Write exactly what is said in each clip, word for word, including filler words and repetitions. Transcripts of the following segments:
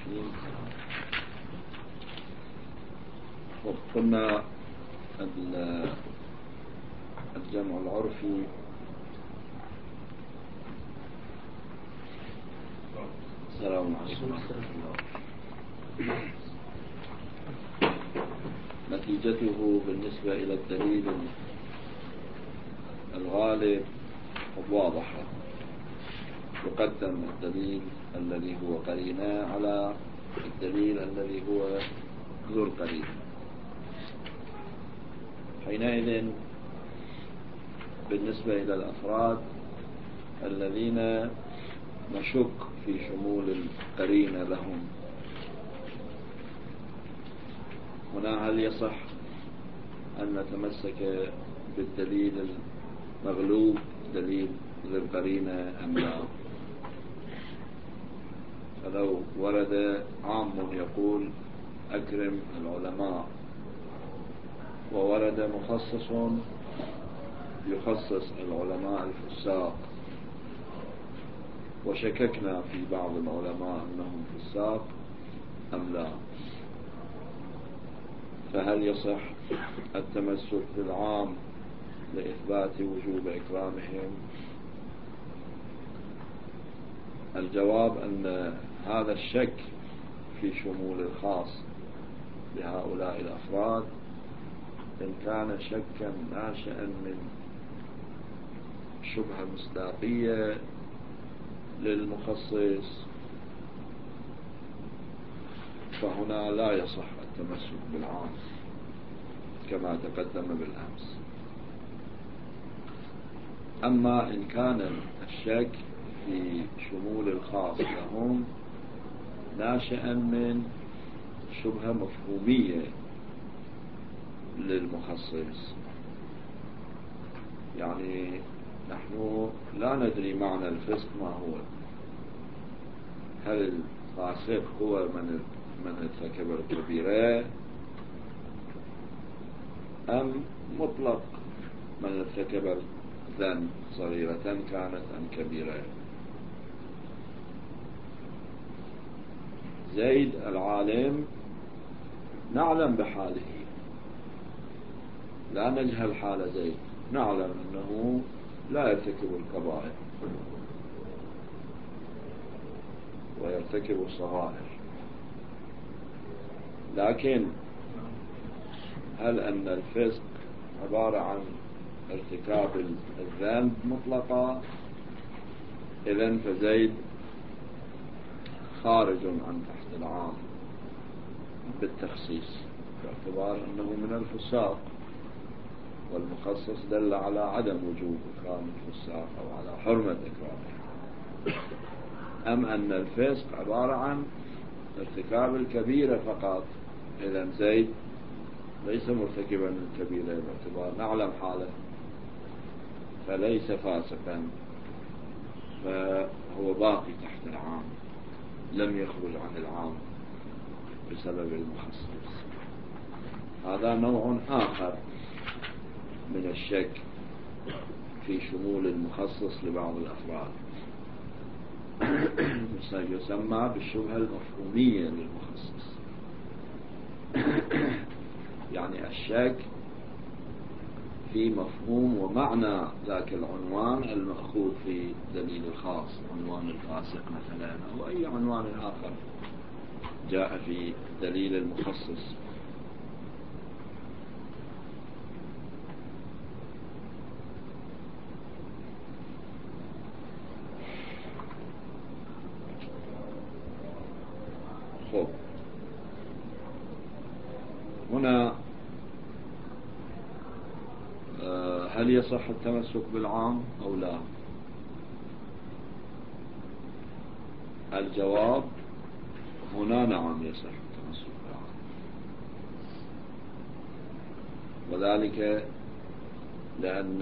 وعشرين. قلنا الجمع العرفي السلام عليكم. نتيجته بالنسبة إلى الدليل الغالب واضحة. يقدم الدليل الذي هو قرينة على الدليل الذي هو ذو القرينة. حينئذ بالنسبة إلى الأفراد الذين نشك في شمول القرينة لهم، هنا هل يصح أن نتمسك بالدليل المغلوب دليل ذي القرينة أم لا؟ فلو ورد عام يقول أكرم العلماء، وورد مخصص يخصص العلماء الفساق، وشككنا في بعض العلماء أنهم فساق أم لا، فهل يصح التمسك بالعام لإثبات وجوب إكرامهم؟ الجواب أن هذا الشك في شمول الخاص بهؤلاء الأفراد إن كان شكا ناشئا من شبهة مصداقية للمخصص فهنا لا يصح التمسك بالعام كما تقدم بالأمس. أما إن كان الشك في شمول الخاص لهم ناشئا من شبهة مفهومية للمخصص، يعني نحن لا ندري معنى الفسق ما هو، هل الفاسق هو من من ارتكب الكبيرة أم مطلق من ارتكب الذنب صغيرة كانت أم كبيرة؟ زيد العالم نعلم بحاله، لا نجهل حال زيد، نعلم أنه لا يرتكب الكبائر ويرتكب الصغائر، لكن هل أن الفسق عبارة عن ارتكاب الذنب مطلقا؟ إذن فزيد خارج عن تحت العام بالتخصيص باعتبار أنه من الفساق، والمخصص دل على عدم وجوب إكرام الفساق أو على حرمة إكرامه. أم أن الفسق عبارة عن ارتكاب الكبيرة فقط، إذن زيد ليس مرتكبا للكبيرة باعتبار نعلم حاله فليس فاسقا، فهو باقي تحت العام لم يخرج عن العام بسبب المخصص. هذا نوع آخر من الشك في شمول المخصص لبعض الأفراد يسمى بالشبهة المفهومية للمخصص، يعني الشك في مفهوم ومعنى ذاك العنوان المأخوذ في دليل الخاص، عنوان الفاسق مثلا أو أي عنوان آخر جاء في دليل المخصص. خب هنا هل يصح التمسك بالعام أو لا؟ الجواب هنا نعم يصح التمسك بالعام، وذلك لأن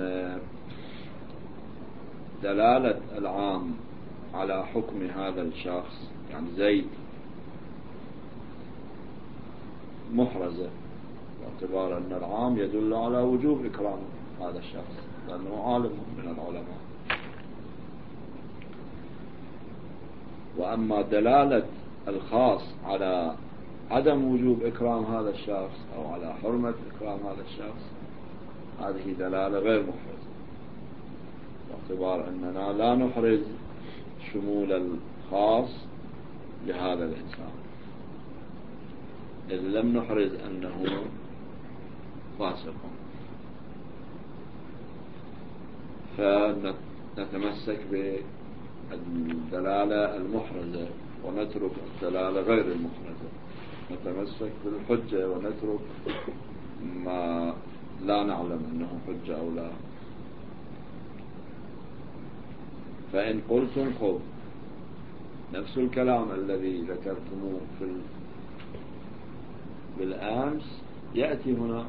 دلالة العام على حكم هذا الشخص يعني زيد محرزة باعتبار أن العام يدل على وجوب إكرام هذا الشخص لأنه عالم من العلماء. وأما دلالة الخاص على عدم وجوب إكرام هذا الشخص أو على حرمة إكرام هذا الشخص، هذه دلالة غير محرزة، باعتبار أننا لا نحرز شمول الخاص لهذا الإنسان إذ لم نحرز أنه فاسق، فنتمسك بالدلالة المحرزة ونترك الدلالة غير المحرزة، نتمسك بالحجة ونترك ما لا نعلم أنه حجة أو لا. فإن قلتم خذ نفس الكلام الذي ذكرتموه في بالأمس يأتي هنا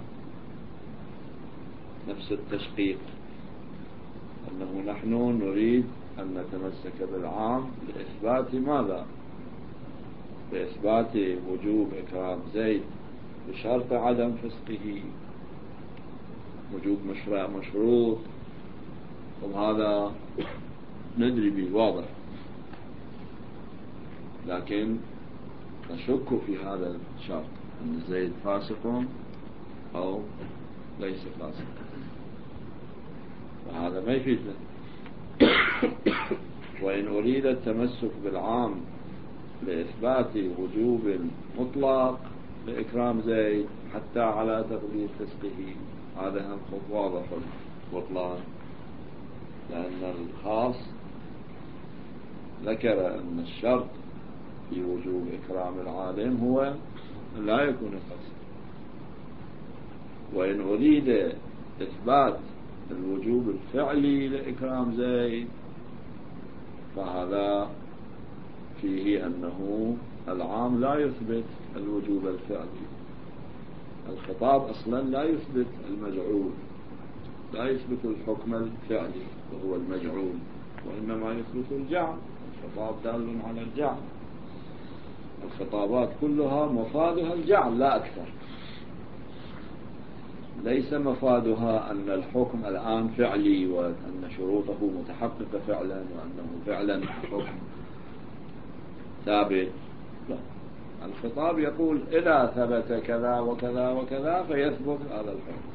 نفس التشقيق، أنه نحن نريد أن نتمسك بالعام لإثبات ماذا؟ لإثبات وجوب إكرام زيد بشرط عدم فسقه، وجوب مشروط، وهذا ندري به واضح، لكن نشك في هذا الشرط أن زيد فاسق أو ليس فاسقا، وهذا ما يفيدنا. وإن أريد التمسك بالعام لإثبات وجوب المطلق لإكرام زيد حتى على تقدير فسقه، هذا هم خط واضح البطلان، لأن الخاص ذكر أن الشرط في وجوب إكرام العالم هو لا يكون فاسقا. وإن أريد إثبات الوجوب الفعلي لإكرام زيد فهذا فيه أنه العام لا يثبت الوجوب الفعلي، الخطاب أصلا لا يثبت المجعول، لا يثبت الحكم الفعلي وهو المجعول، وإنما يثبت الجعل، الخطاب دال على الجعل، الخطابات كلها مفادها الجعل لا أكثر، ليس مفادها أن الحكم الآن فعلي وأن شروطه متحققة فعلا وأنه فعلا حكم ثابت، لا، الخطاب يقول إذا ثبت كذا وكذا وكذا فيثبت هذا الحكم.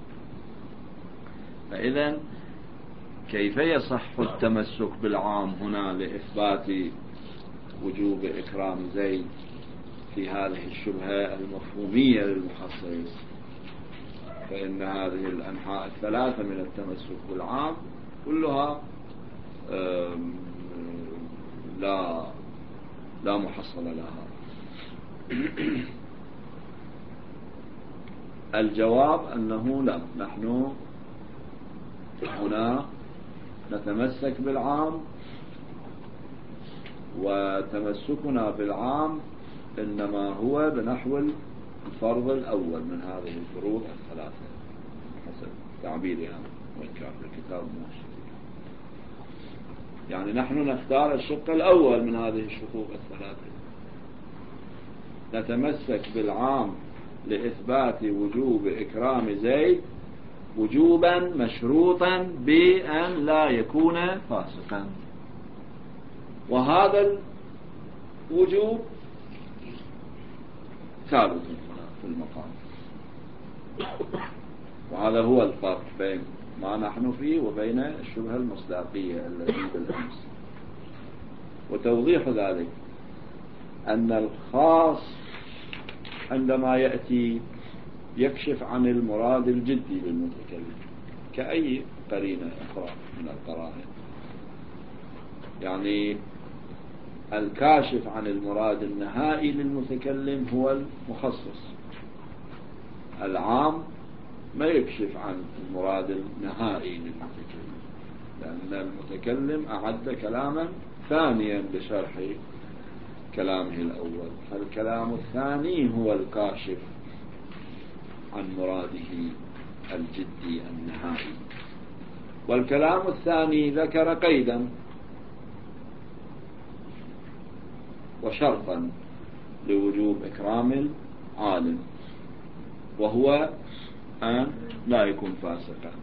فإذا كيف يصح التمسك بالعام هنا لإثبات وجوب إكرام زيد في هذه الشبهة المفهومية للمخصص؟ فإن هذه الأنحاء الثلاثة من التمسك بالعام كلها لا لا محصل لها. الجواب أنه لا، نحن هنا نتمسك بالعام، وتمسكنا بالعام إنما هو بنحو الفرض الأول من هذه الفروض الثلاثة حسب تعبيري أنا، وإن كان في الكتاب ماشي، يعني نحن نختار الشق الأول من هذه الشقوق الثلاثة، نتمسك بالعام لإثبات وجوب إكرام زيد وجوبا مشروطا بأن لا يكون فاسقا، وهذا الوجوب ثابت في المقام. وهذا هو الفرق بين ما نحن فيه وبين الشبهة المصداقية التي بالأمس. وتوضيح ذلك أن الخاص عندما يأتي يكشف عن المراد الجدي للمتكلم كأي قرينة أخرى من القرائن، يعني الكاشف عن المراد النهائي للمتكلم هو المخصص، العام ما يكشف عن المراد النهائي للمتكلم، لأن المتكلم أعد كلاما ثانيا لشرح كلامه الأول، فالكلام الثاني هو الكاشف عن مراده الجدي النهائي. والكلام الثاني ذكر قيدا وشرطا لوجوب إكرام العالم، وهو أن لا يكون فاسقا،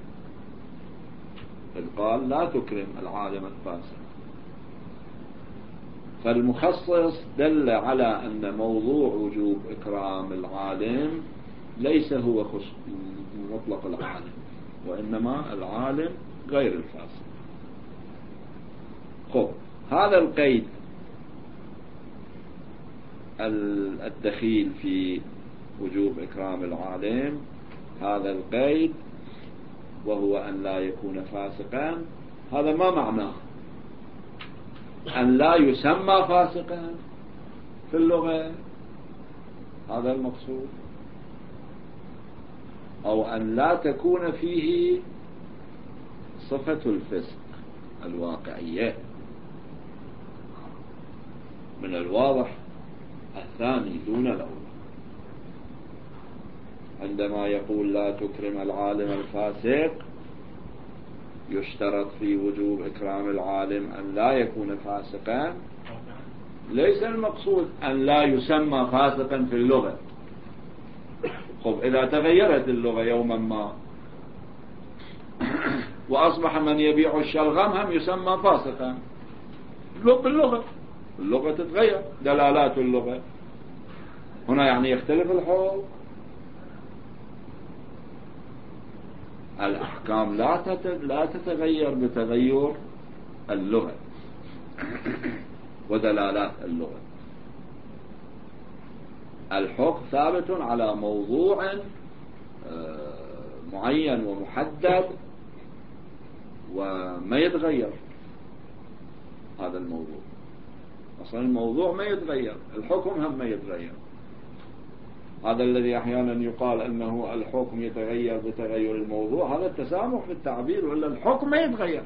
إذ قال لا تكرم العالم الفاسق. فالمخصص دل على أن موضوع وجوب إكرام العالم ليس هو مطلق العالم، وإنما العالم غير الفاسق. خب هذا القيد الدخيل في وجوب إكرام العالم، هذا القيد وهو أن لا يكون فاسقا، هذا ما معناه؟ أن لا يسمى فاسقا في اللغة، هذا المقصود، أو أن لا تكون فيه صفة الفسق الواقعية. من الواضح الثاني دون الأول. عندما يقول لا تكرم العالم الفاسق، يشترط في وجوب إكرام العالم أن لا يكون فاسقا، ليس المقصود أن لا يسمى فاسقا في اللغة. خب إذا تغيرت اللغة يوما ما وأصبح من يبيع الشلغم هم يسمى فاسقا باللغة، اللغة تتغير، دلالات اللغة هنا يعني يختلف الحكم. الأحكام لا تتغير بتغير اللغة ودلالات اللغة. الحكم ثابت على موضوع معين ومحدد وما يتغير هذا الموضوع. أصلا الموضوع ما يتغير، الحكم هم ما يتغير. هذا الذي أحيانا يقال أنه الحكم يتغير بتغير الموضوع، هذا التسامح في التعبير، ولا الحكم ما يتغير.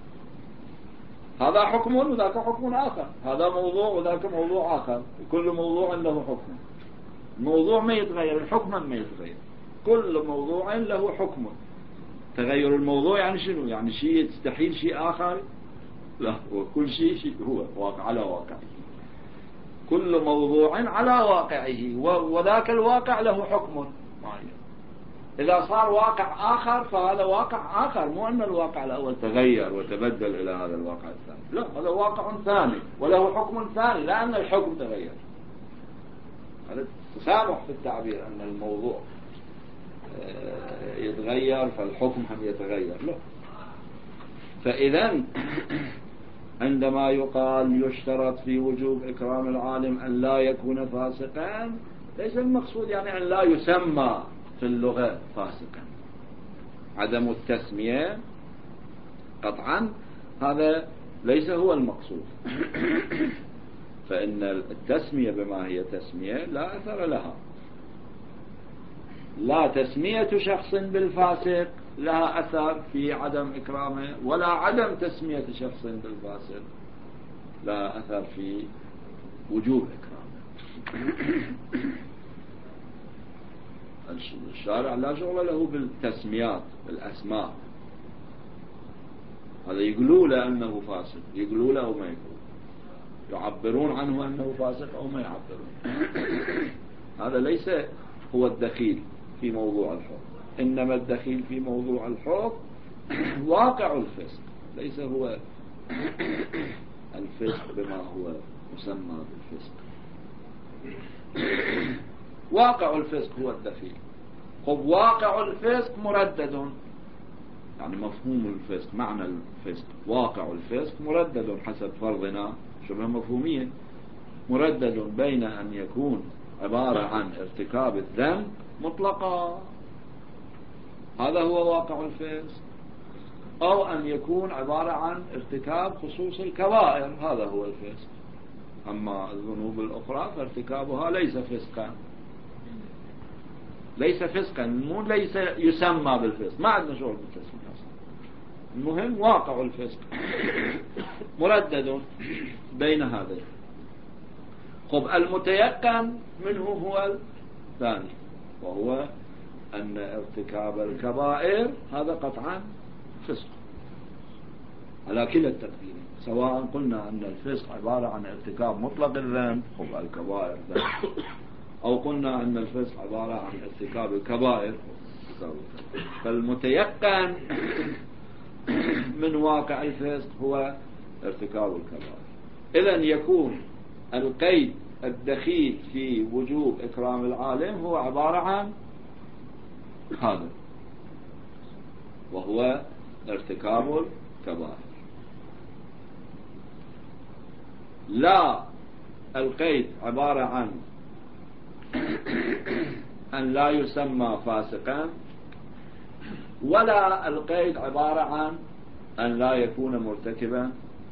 هذا حكم وذاك حكم آخر، هذا موضوع وذاك موضوع آخر، كل موضوع له حكم. الموضوع ما يتغير، الحكم ما يتغير، كل موضوع له حكم. تغير الموضوع يعني شنو؟ يعني شيء يستحيل شيء آخر؟ لا، وكل شيء, شيء هو واقع على واقعه، كل موضوع على واقعه، وذاك الواقع له حكم معين. إذا صار واقع آخر فهذا واقع آخر، مو أن الواقع الأول تغير وتبدل إلى هذا الواقع الثاني، لا، هذا واقع ثاني وله حكم ثاني، لأن الحكم تغير. هذا تسامح في التعبير، أن الموضوع يتغير فالحكم هم يتغير، لا. فإذا عندما يقال يشترط في وجوب إكرام العالم أن لا يكون فاسقا، ليس المقصود يعني أن لا يسمى في اللغة فاسقا. عدم التسمية قطعا هذا ليس هو المقصود. فإن التسمية بما هي تسمية لا أثر لها. لا تسمية شخص بالفاسق لها أثر في عدم إكرامه، ولا عدم تسمية شخص بالفاسق لا أثر في وجوب إكرامه. الشارع لا شغل له بالتسميات بالأسماء، هذا يقولوا له أنه فاسق، يقولوا له أو ما يقولوا، يعبرون عنه أنه فاسق أو ما يعبرون. هذا ليس هو الدخيل في موضوع الحكم، إنما الدخيل في موضوع الحكم واقع الفسق، ليس هو الفسق بما هو مسمى بالفسق. واقع الفسق هو الدخيل. خب واقع الفسق مردد، يعني مفهوم الفسق، معنى الفسق، واقع الفسق مردد حسب فرضنا شبه مفهومية، مردد بين أن يكون عبارة عن ارتكاب الذنب مطلقا، هذا هو واقع الفسق، أو أن يكون عبارة عن ارتكاب خصوص الكبائر، هذا هو الفسق. أما الذنوب الأخرى فارتكابها ليس فسقا، ليس فسقا، مو ليس يسمى بالفسق، ما عندنا شغل بالتسمية أصلا. المهم واقع الفسق مردد بين هذين. خب المتيقن منه هو الثاني، وهو أن ارتكاب الكبائر هذا قطعا فسق على كلا التقديرين، سواء قلنا أن الفسق عبارة عن ارتكاب مطلق الذنب، خب الكبائر ذنب، أو قلنا أن الفسق عبارة عن ارتكاب الكبائر. فالمتيقن من واقع الفسق هو ارتكاب الكبائر. إذن يكون القيد الدخيل في وجوب إكرام العالم هو عبارة عن هذا، وهو ارتكاب الكبائر. لا القيد عبارة عن أن لا يسمى فاسقا، ولا القيد عبارة عن أن لا يكون مرتكبا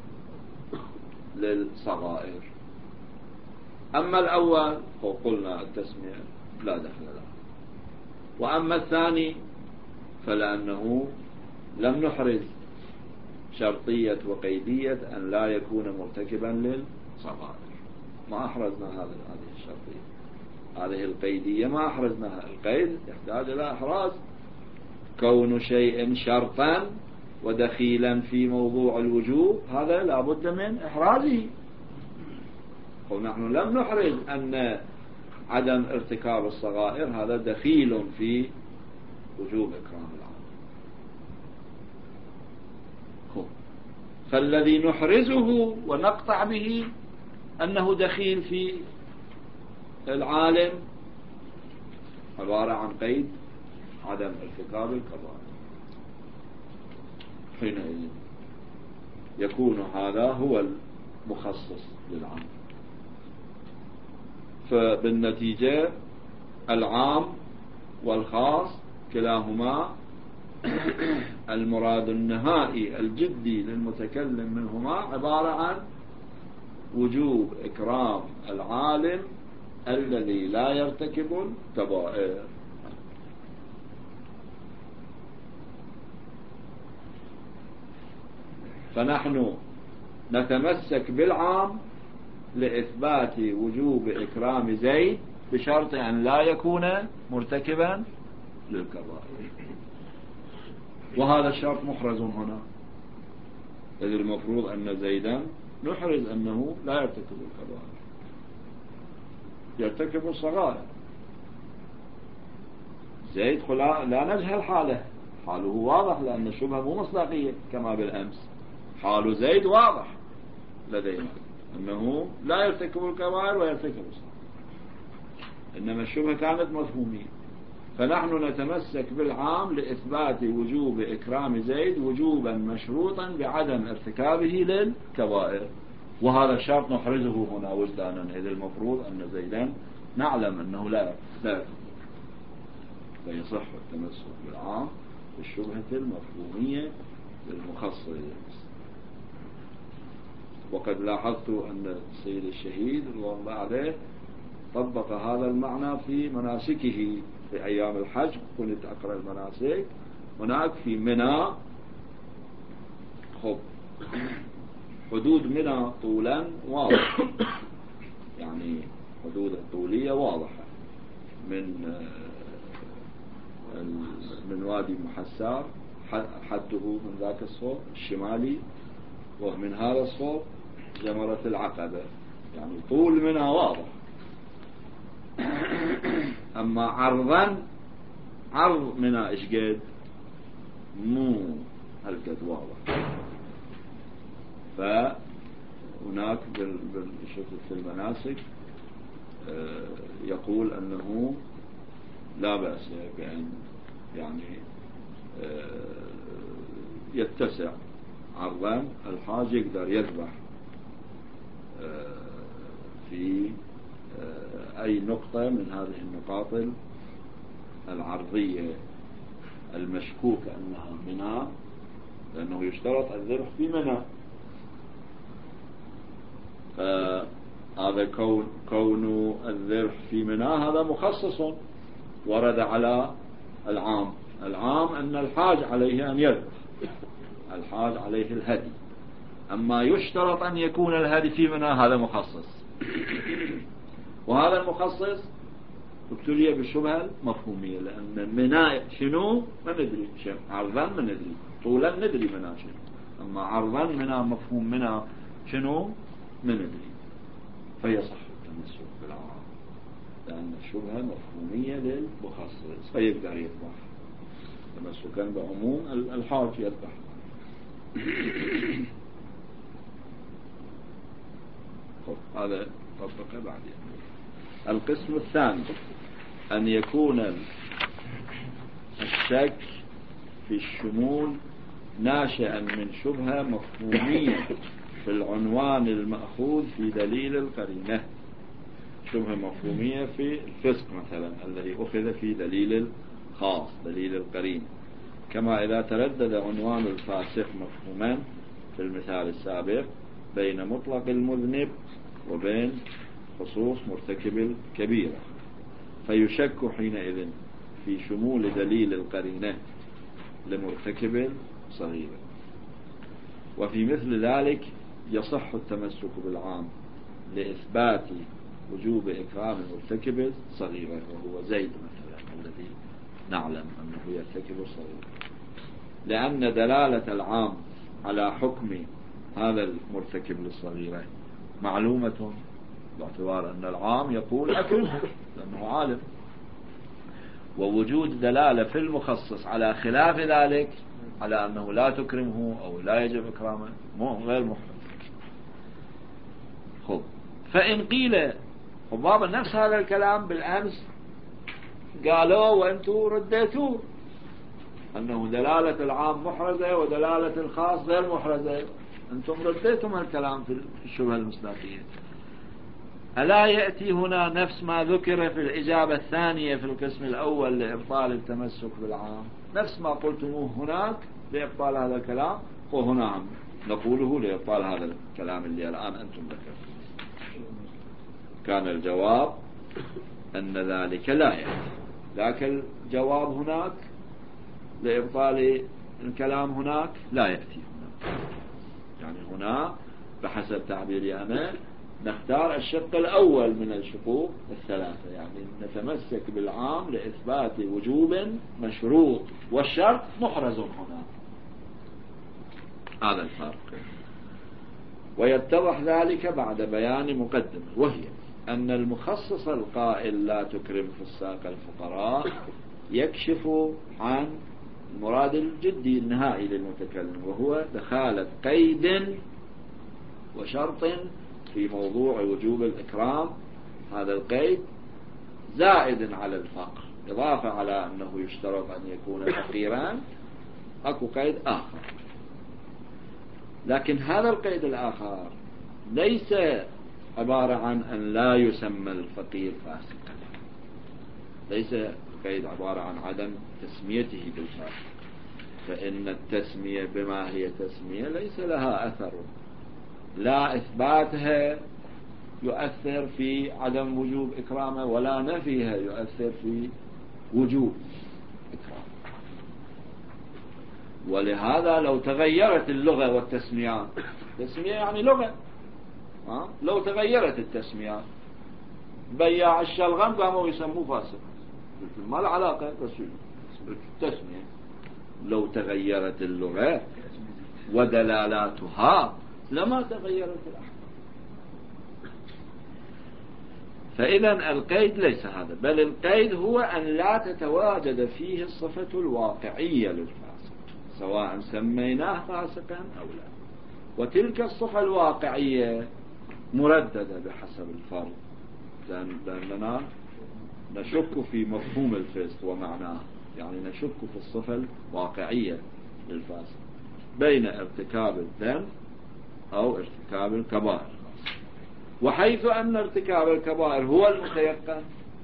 للصغائر. أما الأول فقلنا التسمية لا دخل له، وأما الثاني فلأنه لم نحرز شرطية وقيدية أن لا يكون مرتكبا للصغائر، ما أحرزنا هذه الشرطية، هذه القيدية ما أحرزناها. القيد يحتاج إلى إحراز، كون شيء شرطا ودخيلا في موضوع الوجوب هذا لا بد من إحرازه. ونحن لم نحرز أن عدم ارتكاب الصغائر هذا دخيل في وجوب إكرام العالم. فالذي نحرزه ونقطع به أنه دخيل في العالم عبارة عن قيد عدم ارتكاب الكبائر. حينئذ يكون هذا هو المخصص للعام. فبالنتيجة العام والخاص كلاهما المراد النهائي الجدي للمتكلم منهما عبارة عن وجوب إكرام العالم الذي لا يرتكب الكبائر. فنحن نتمسك بالعام لإثبات وجوب إكرام زيد بشرط أن لا يكون مرتكبا للكبائر، وهذا الشرط محرز هنا، إذ المفروض أن زيدا نحرز أنه لا يرتكب الكبائر، يرتكب الصغائر. زيد لا نجهل حاله، حاله واضح لأن الشبهة مو مصداقية كما بالأمس. حال زيد واضح لدينا أنه لا يرتكب الكبائر ويرتكب الصغائر، إنما الشبهة كانت مفهومية. فنحن نتمسك بالعام لإثبات وجوب إكرام زيد وجوبا مشروطا بعدم ارتكابه للكبائر، وهذا الشرط نحرزه هنا وجدانا، إذ المفروض أن زيدا نعلم أنه لا لا فيصح التمسك بالعام بالشبهة المفهومية للمخصص. وقد لاحظت أن السيد الشهيد رضوان الله عليه طبق هذا المعنى في مناسكه في أيام الحج. كنت أقرأ المناسك هناك في منى، خب حدود منى طولا واضح، يعني حدود الطولية واضحة، من من وادي محسار حده من ذاك الصوب الشمالي، ومن هذا الصوب جمرة العقبة، يعني طول منها واضح. أما عرضا عرض منها إيش قد مو هالقد واضح. فهناك بالشكل في المناسك يقول أنه لا بأس بأن يعني يتسع عرضان، الحاج يقدر يذبح في أي نقطة من هذه النقاط العرضية المشكوك أنها منى، لأنه يشترط الذبح في منى. هذا كون كون الذبح في منى هذا مخصص ورد على العام. العام أن الحاج عليه أن يذبح، الحاج عليه الهدي. أما يشترط أن يكون الهدي في منى هذا مخصص، وهذا المخصص ابتلي بالشبهة المفهومية، لأن منى شنو ما ندري، عرضا ما ندري، طولا ندري منى شنو، أما عرضا منى مفهوم منى شنو ما ندري، فيصح التمسك بالعام لأن الشبهة مفهومية للمخصص، فيقدر يذبح تمسكا بعموم الحاج يذبح. هذا طبقه بعدين. القسم الثاني أن يكون الشك في الشمول ناشئا من شبهة مفهومية في العنوان المأخوذ في دليل القرينة، شبهة مفهومية في الفسق مثلا الذي أخذ في دليل الخاص دليل القرينة، كما إذا تردد عنوان الفاسق مفهوما في المثال السابق بين مطلق المذنب وبين خصوص مرتكب الكبيرة، فيشك حينئذ في شمول دليل القرينة لمرتكب صغيرة. وفي مثل ذلك يصح التمسك بالعام لإثبات وجوب إكرام المرتكب صغيرة، وهو زيد مثلا الذي نعلم أنه يرتكب صغيرة، لأن دلالة العام على حكم هذا المرتكب للصغيرة معلومة، باعتبار أن العام يقول أكرمه لأنه عالم، ووجود دلالة في المخصص على خلاف ذلك على أنه لا تكرمه أو لا يجب إكرامه غير محرم. خب فإن قيل وبابا نفس هذا الكلام بالأمس قالوا وأنتوا رديتوا أنه دلالة العام محرزة ودلالة الخاص غير محرزة، أنتم رديتم الكلام في الشبهة المصداقية. ألا يأتي هنا نفس ما ذكر في الإجابة الثانية في القسم الأول لإبطال التمسك بالعام، نفس ما قلتموه هناك لإبطال هذا الكلام وهنا نقوله لإبطال هذا الكلام اللي الآن أنتم ذكرتم. كان الجواب أن ذلك لا يأتي، لكن الجواب هناك لإبطال الكلام هناك لا يأتي هنا. يعني هنا بحسب تعبيري أنا نختار الشق الأول من الشقوق الثلاثة، يعني نتمسك بالعام لإثبات وجوب مشروط والشرط محرز هنا. هذا الفرق، ويتضح ذلك بعد بيان مقدمة، وهي أن المخصص القائل لا تكرم فساق الفقراء يكشف عن المراد الجدي النهائي للمتكلم، وهو دخالة قيد وشرط في موضوع وجوب الإكرام. هذا القيد زائد على الفقر، إضافة على أنه يشترط أن يكون فقيرا، أكو قيد آخر. لكن هذا القيد الآخر ليس عبارة عن أن لا يسمى الفقير فاسقا، ليس القيد عبارة عن عدم تسميته بالفاسق، فإن التسمية بما هي تسمية ليس لها أثر، لا إثباتها يؤثر في عدم وجوب إكرامه ولا نفيها يؤثر في وجوب إكرامه. ولهذا لو تغيرت اللغة والتسميات، تسمية يعني لغة، أه؟ لو تغيرت التسميات بياع الشلغم قاموا يسموه فاسق، ما له علاقة بس التسمية. لو تغيرت اللغة ودلالاتها لما تغيرت الأحكام. فإذا القيد ليس هذا، بل القيد هو أن لا تتواجد فيه الصفة الواقعية للفاسق سواء سميناه فاسقا أو لا، وتلك الصفة الواقعية مرددة بحسب الفرد، لأننا نشك في مفهوم الفسق ومعناه، يعني نشك في الصفة الواقعية للفاسق بين ارتكاب الذنب أو ارتكاب الكبائر. وحيث أن ارتكاب الكبائر هو المتيقن،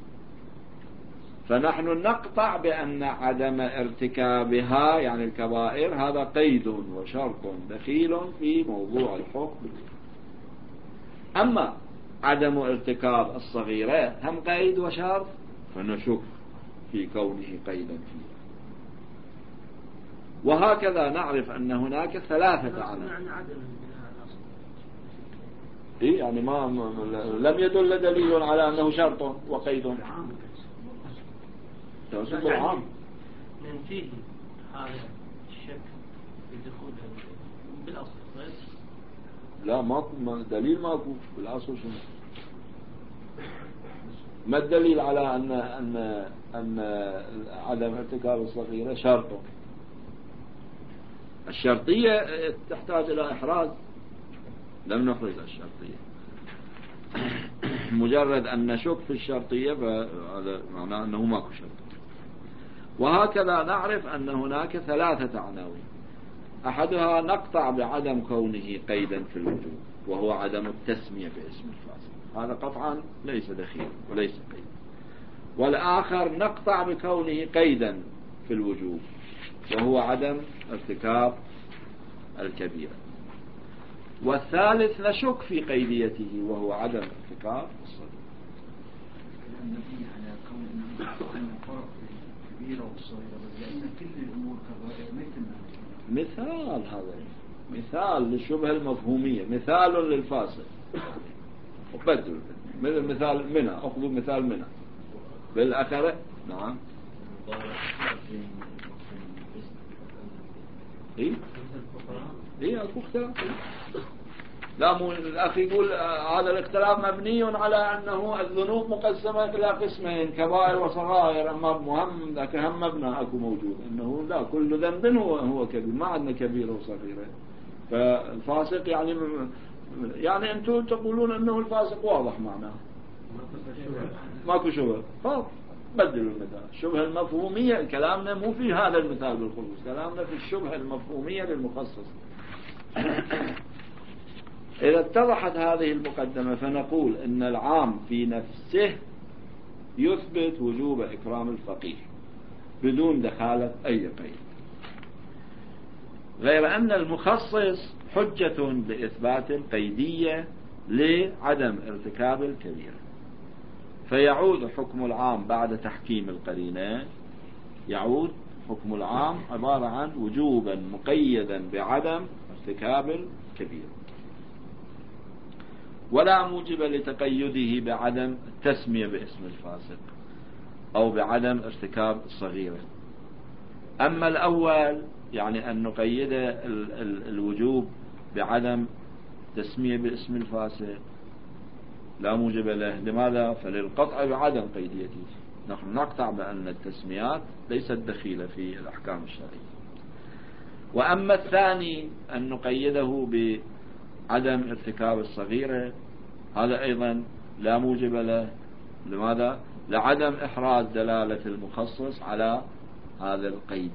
فنحن نقطع بأن عدم ارتكابها يعني الكبائر هذا قيد وشرط دخيل في موضوع الحكم. أما عدم ارتكاب الصغيرة هم قيد وشرط، فنشك في كونه قيدا فيه. وهكذا نعرف أن هناك ثلاثة علامات. إيه يعني ما لم يدل دليل على أنه شرط وقيد. توسط العام ننفيه هذا الشك بدخول بالأصل. لا ما دليل ماكو بالأصل. شنو ما الدليل على أن أن أن عدم ارتكاب الصغيرة شرط؟ الشرطية تحتاج إلى إحراز، لم نحرز الشرطية. مجرد أن نشك في الشرطية فهذا معناه أنه ماكو شرط. وهكذا نعرف أن هناك ثلاثة عناوين، أحدها نقطع بعدم كونه قيدا في الوجوب وهو عدم التسمية باسم الفاسق، هذا قطعا ليس دخيل وليس قيد. والآخر نقطع بكونه قيدا في الوجوب وهو عدم ارتكاب الكبيرة. والثالث نشك في قيديته وهو عدم ارتكاب الصغيرة. النبي على كون أن الفرق الكبيرة والصغيرة لأن كل الأمور كبائر مثل مثال، هذا مثال للشبهة المفهومية، مثال للفاسق. وبدل مثل مثال منها، أخذوا مثال منها بالأخرة. نعم إيه إيه أكو اختلاف. لا مو الأخ يقول هذا الاختلاف مبني على أنه الذنوب مقسمة إلى قسمين كبائر وصغائر، أما مهم ذاك هم مبنى أكو موجود أنه لا كل ذنب هو هو كبير، ما عندنا كبيرة وصغيرة. فالفاسق يعني يعني أنتم تقولون أنه الفاسق واضح معناه ماكو شبهة، خلاص بدلوا المثال. الشبهة المفهومية كلامنا مو في هذا المثال بالخصوص، كلامنا في الشبهة المفهومية للمخصص. إذا اتضحت هذه المقدمة فنقول إن العام في نفسه يثبت وجوب إكرام الفقيه بدون دخالة أي قيد، غير أن المخصص حجة لإثبات القيدية لعدم ارتكاب الكبيرة، فيعود حكم العام بعد تحكيم القرينة، يعود حكم العام عبارة عن وجوبا مقيدا بعدم ارتكاب الكبيرة، ولا موجب لتقيده بعدم التسمية باسم الفاسق أو بعدم ارتكاب الصغيرة. أما الأول يعني أن نقيد الوجوب بعدم تسمية باسم الفاسق لا موجب له. لماذا؟ فللقطع بعدم قيديته، نحن نقطع بأن التسميات ليست دخيلة في الأحكام الشرعية. وأما الثاني أن نقيده بعدم ارتكاب الصغيرة هذا أيضا لا موجب له. لماذا؟ لعدم إحراز دلالة المخصص على هذا القيد.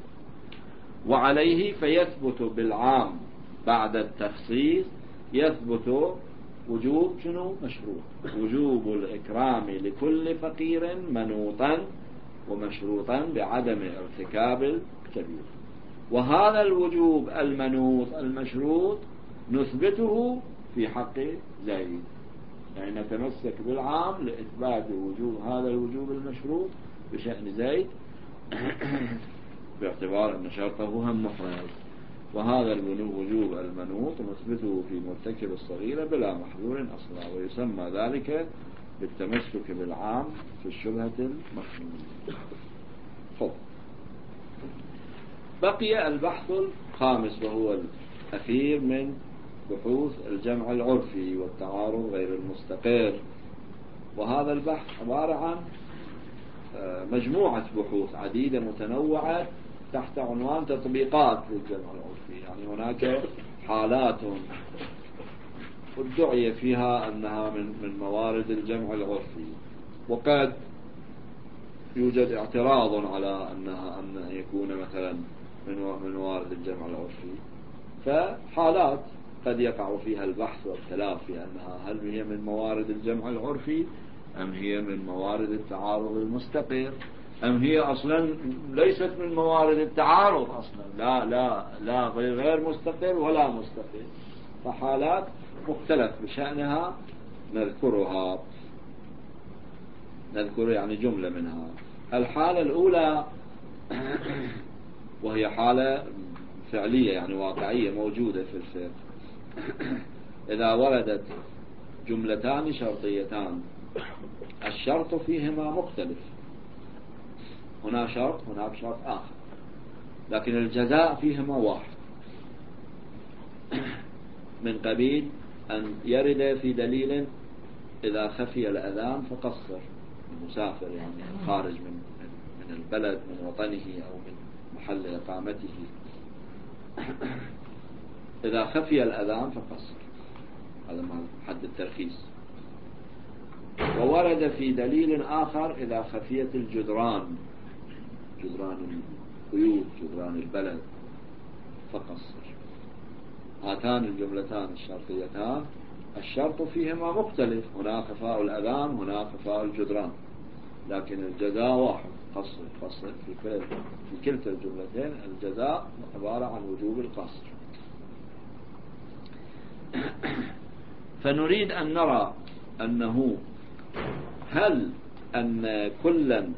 وعليه فيثبت بالعام بعد التخصيص يثبت وجوب شنو؟ مشروط، وجوب الإكرام لكل فقير منوطا ومشروطا بعدم ارتكاب الكبير. وهذا الوجوب المنوط المشروط نثبته في حق زيد، يعني نتمسك بالعام لإثبات وجوب هذا الوجوب المشروط بشأن زيد باعتبار أن شرطه هم محرز. وهذا الوجوب المنوط نثبته في مرتكب الصغيرة بلا محذور أصلا، ويسمى ذلك بالتمسك بالعام في الشبهة المفهومية. خب بقي البحث الخامس وهو الأخير من بحوث الجمع العرفي والتعارض غير المستقر. وهذا البحث عبارة عن مجموعة بحوث عديدة متنوعة تحت عنوان تطبيقات للجمع العرفي. يعني هناك حالات ادعي فيها أنها من من موارد الجمع العرفي، وقد يوجد اعتراض على أنها أن يكون مثلا من من موارد الجمع العرفي. فحالات قد يقع فيها البحث والخلاف في أنها هل هي من موارد الجمع العرفي أم هي من موارد التعارض المستقر أم هي أصلا ليست من موارد التعارض أصلا، لا لا لا غير مستقر ولا مستقر. فحالات مختلف بشأنها نذكرها، نذكر يعني جملة منها. الحالة الأولى وهي حالة فعلية يعني واقعية موجودة في الفقه، إذا وردت جملتان شرطيتان الشرط فيهما مختلف، هنا شرط هناك شرط آخر، لكن الجزاء فيهما واحد، من قبيل أن يرد في دليل إذا خفي الأذان فقصر، المسافر يعني خارج من من البلد من وطنه أو من محل إقامته، إذا خفي الأذان فقصر، هذا حد الترخيص. وورد في دليل آخر إذا خفيت الجدران، جدران البيوت، جدران البلد، فقصر. هاتان الجملتان الشرطيتان الشرط فيهما مختلف، هنا خفاء الأذان، هنا خفاء الجدران، لكن الجزاء واحد، قصر قصر في كل في كلتا الجملتين الجزاء عبارة عن وجوب القصر. فنريد أن نرى أنه هل أن كلا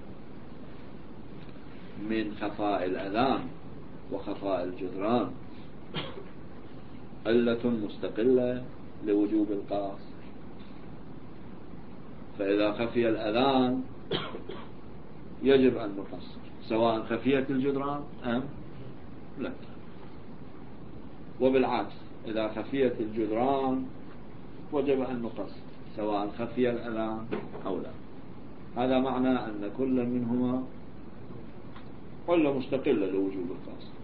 من خفاء الأذان وخفاء الجدران علة مستقلة لوجوب القصر، فإذا خفي الأذان يجب أن نقصر سواء خفيت الجدران أم لا، وبالعكس إذا خفيت الجدران وجب أن نقصر سواء خفي الأذان أو لا. هذا معنى أن كل منهما علة مستقلة لوجوب القصر.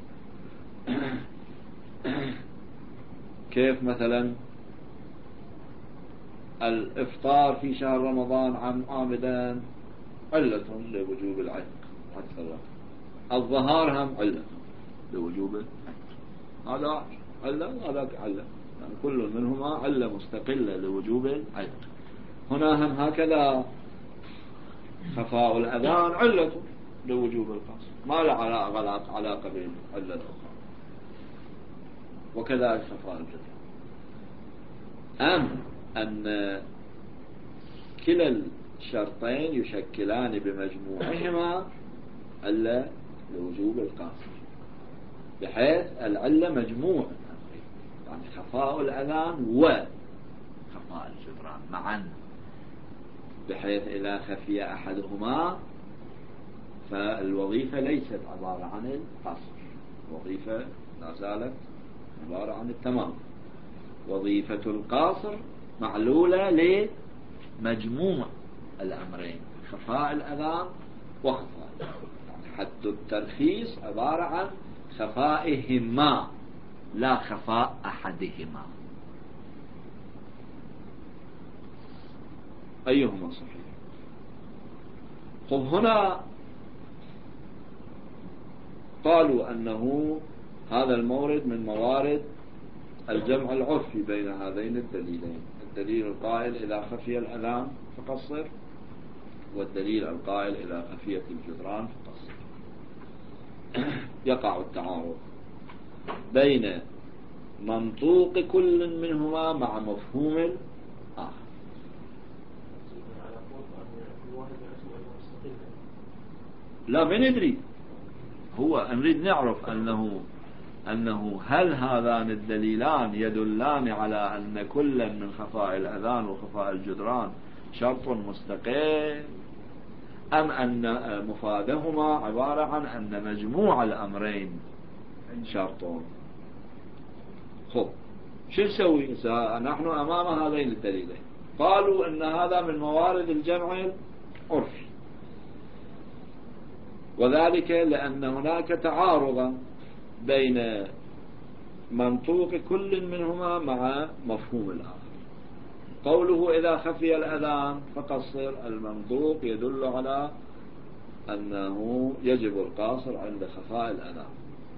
كيف مثلا الإفطار في شهر رمضان عن عامدان علة لوجوب العتق حتى الله، الظهار هم علة لوجوب، هذا علة وهذا علة، يعني كل منهما علة مستقلة لوجوب العتق. هنا هم هكذا خفاء الأذان علة لوجوب القصر، ما له علاقة بالعلة الأخرى، وكذلك خفاء الجدران. أم أن كلا الشرطين يشكلان بمجموعهما علة لوجوب القصر، بحيث العلة مجموع، يعني خفاء الأذان وخفاء الجدران معا، بحيث إذا خفي أحدهما فالوظيفة ليست عبارة عن القصر، الوظيفة لا زالت عبارة عن التمام. وظيفة القاصر معلولة لمجموع الأمرين، خفاء الأذان وخفاء، يعني حد الترخيص عبارة عن خفائهما لا خفاء أحدهما. أيهما صحيح؟ خب هنا قالوا أنه هذا المورد من موارد الجمع العرفي بين هذين الدليلين، الدليل القائل إذا خفي الأذان فقصر، والدليل القائل إذا خفيت الجدران فقصر. يقع التعارض بين منطوق كل منهما مع مفهوم الآخر. لا، ما ندري، هو نريد نعرف أنه أنه هل هذان الدليلان يدلان على أن كل من خفاء الأذان وخفاء الجدران شرط مستقل، أم أن مفادهما عبارة عن أن مجموع الأمرين شرط. خب شو نسوي؟ نحن أمام هذين الدليلين، قالوا أن هذا من موارد الجمع العرفي، وذلك لأن هناك تعارضا بين منطوق كل منهما مع مفهوم الآخر. قوله إذا خفي الأذان فقصر، المنطوق يدل على أنه يجب القاصر عند خفاء الأذان.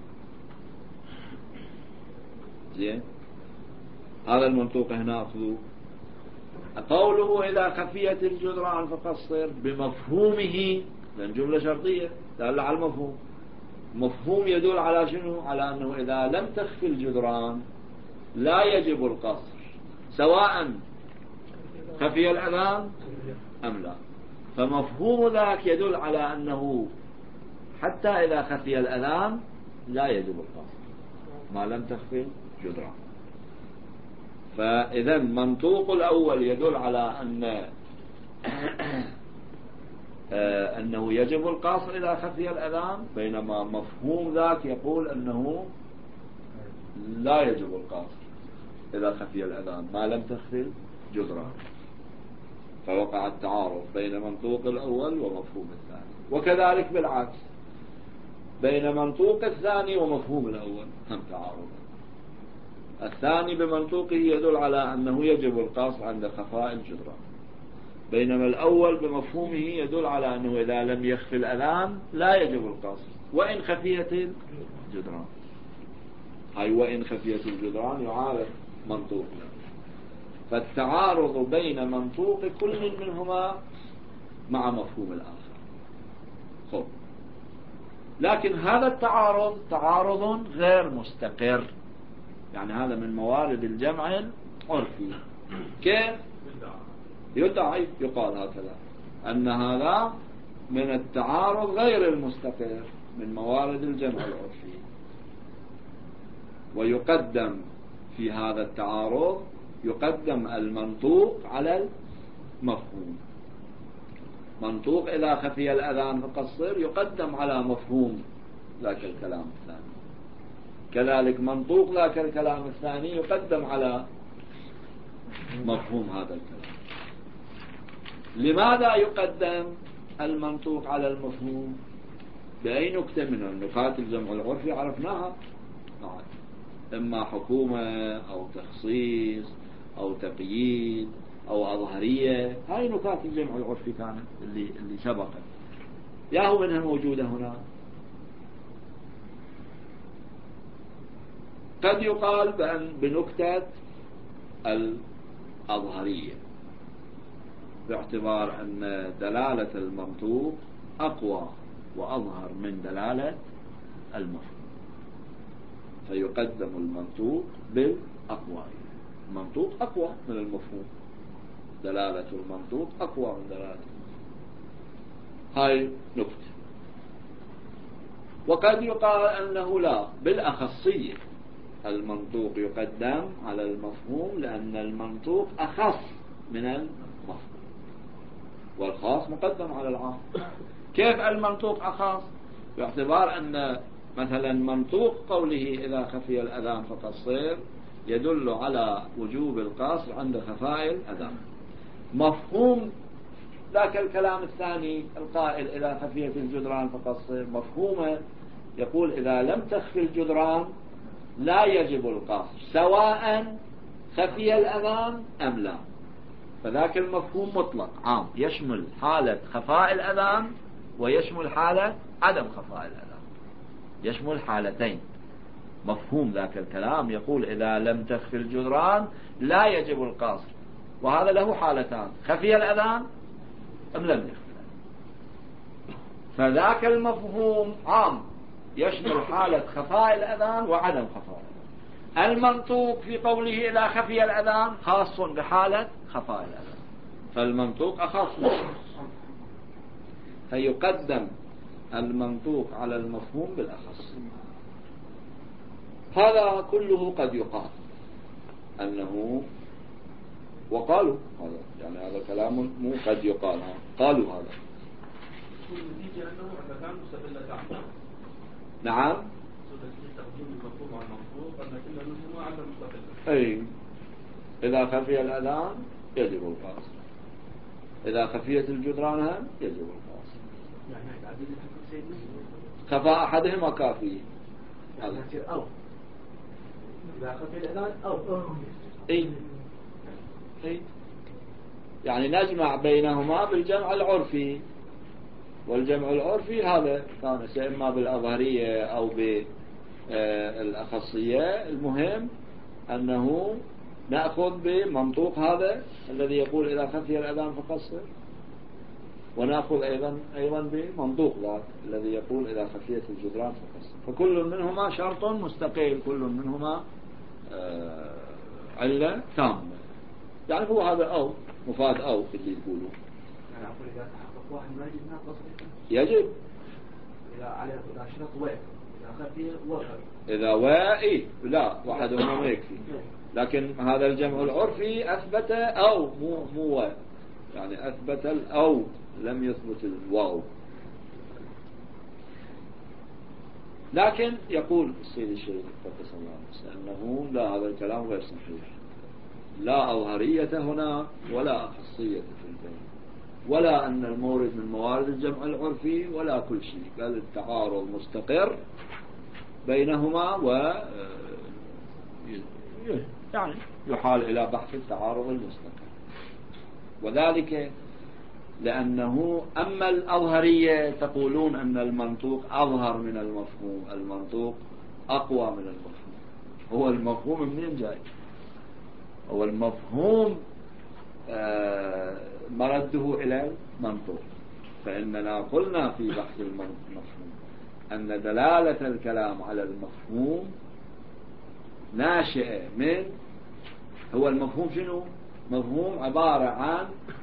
زين، هذا المنطوق هنا أخذوه. قوله إذا خفيت الجدران فقصر بمفهومه، لأن جملة شرطية دل على المفهوم، مفهوم يدل على شنو؟ على أنه إذا لم تخفي الجدران لا يجب القصر سواء خفي الأذان أم لا. فمفهوم ذاك يدل على أنه حتى إذا خفي الأذان لا يجب القصر ما لم تخفي الجدران. فإذا منطوق الأول يدل على أن أنه يجب القصر إذا خفي الأذان، بينما مفهوم ذاك يقول أنه لا يجب القصر إذا خفي الأذان ما لم تخفي الجدران. فوقع التعارض بين منطوق الأول ومفهوم الثاني، وكذلك بالعكس بين منطوق الثاني ومفهوم الأول هم تعارض. الثاني بمنطوقه يدل على أنه يجب القصر عند خفاء الجدران، بينما الأول بمفهومه يدل على أنه إذا لم يخفي الأذان لا يجب القصر وإن خفيت الجدران. هاي وإن خفيت الجدران يعارض منطوقنا، فالتعارض بين منطوق كل منهما مع مفهوم الآخر. خب. لكن هذا التعارض تعارض غير مستقر، يعني هذا من موارد الجمع العرفي. كيف يدعي؟ يقال هكذا أن هذا من التعارض غير المستقر من موارد الجمع العرفي، ويقدم في هذا التعارض يقدم المنطوق على المفهوم. منطوق إذا خفي الأذان فقصر يقدم على مفهوم ذاك الكلام الثاني، كذلك منطوق ذاك الكلام الثاني يقدم على مفهوم هذا الكلام. لماذا يقدم المنطوق على المفهوم؟ بأي نكتة من النقاط الجمع العرفي عرفناها، إما حكومة أو تخصيص أو تقييد أو أظهرية. هاي نقاط الجمع العرفي كانت اللي, اللي سبقت، يا هو منها موجودة هنا. قد يقال بأن بنكتة الأظهرية باعتبار أن دلالة المنطوق أقوى وأظهر من دلالة المفهوم، فيقدم المنطوق بالأقوى. المنطوق أقوى من المفهوم، دلالة المنطوق أقوى من دلالة المفهوم. هاي نكتة. وقد يقال أنه لا، بالأخصية المنطوق يقدم على المفهوم لأن المنطوق أخص من المفهوم، والخاص مقدم على العام. كيف المنطوق أخص؟ باعتبار أن مثلا منطوق قوله إذا خفي الأذان فقصر يدل على وجوب القصر عند خفاء الأذان. مفهوم ذاك الكلام الثاني القائل إذا خفيت الجدران فقصر مفهومه يقول إذا لم تخفي الجدران لا يجب القصر سواء خفي الأذان أم لا. فذاك المفهوم مطلق عام يشمل حالة خفاء الأذان ويشمل حالة عدم خفاء الأذان، يشمل حالتين. مفهوم ذاك الكلام يقول إذا لم تخفي الجدران لا يجب القصر، وهذا له حالتان، خفي الأذان أم لم يخفي. فذاك المفهوم عام يشمل حالة خفاء الأذان وعدم خفاء الأذان. المنطوق في قوله إذا خفي الأذان خاص بحالة خفاء الأذان، فالمنطوق أخص منه، فيقدم المنطوق على المفهوم بالأخص. هذا كله قد يقال أنه، وقالوا هذا يعني هذا كلام مو قد يقال، قالوا هذا. نعم. أي إذا خفي الأذان يجب القصر، إذا خفيت الجدران هم يجب القصر. خفاء أحدهما كافي. أو إذا خفي الأذان أو أي أي يعني نجمع بينهما بالجمع العرفي، والجمع العرفي هذا كان إما بالأظهرية أو بالأخصية. المهم أنه نأخذ بمنطوق هذا الذي يقول إذا خفي الأذان فقصر، ونأخذ أيضا أيضا بمنطوق ذاك الذي يقول إذا خفيت الجدران فقصر. فكل منهما شرط مستقل، كل منهما علة تامة. يعني هو هذا أو مفاد أو اللي يقولوا يعني أقول إذا تحقق واحد ما يجب منها قصر، يجب إذا على إذا شرط واحد إذا خفي وغير إذا وائي لا واحدهما ما يكفي. لكن هذا الجمع العرفي أثبت أو مو مو يعني أثبت الأو لم يثبت الواو. لكن يقول السيد الشيخ قدس الله نفسه أنه لا، هذا الكلام غير صحيح، لا أظهرية هنا ولا أخصية في البين، ولا أن المورد من موارد الجمع العرفي ولا كل شيء، بل التعارض مستقر بينهما و يعني يحال إلى بحث التعارض المستقر. وذلك لأنه أما الأظهرية تقولون أن المنطوق أظهر من المفهوم، المنطوق أقوى من المفهوم. هو المفهوم منين جاي؟ هو المفهوم مرده إلى المنطوق. فإننا قلنا في بحث المفهوم أن دلالة الكلام على المفهوم ناشئة من، هو المفهوم شنو؟ مفهوم عبارة عن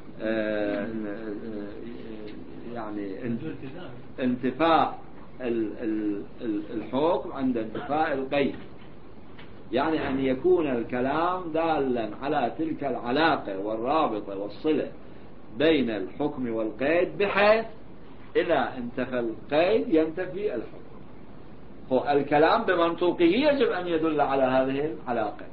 يعني انتفاء الحكم عند انتفاء القيد، يعني أن يكون الكلام دالا على تلك العلاقة والرابطة والصلة بين الحكم والقيد بحيث إذا انتفى القيد ينتفي الحكم. هو الكلام بمنطوقه يجب أن يدل على هذه العلاقة.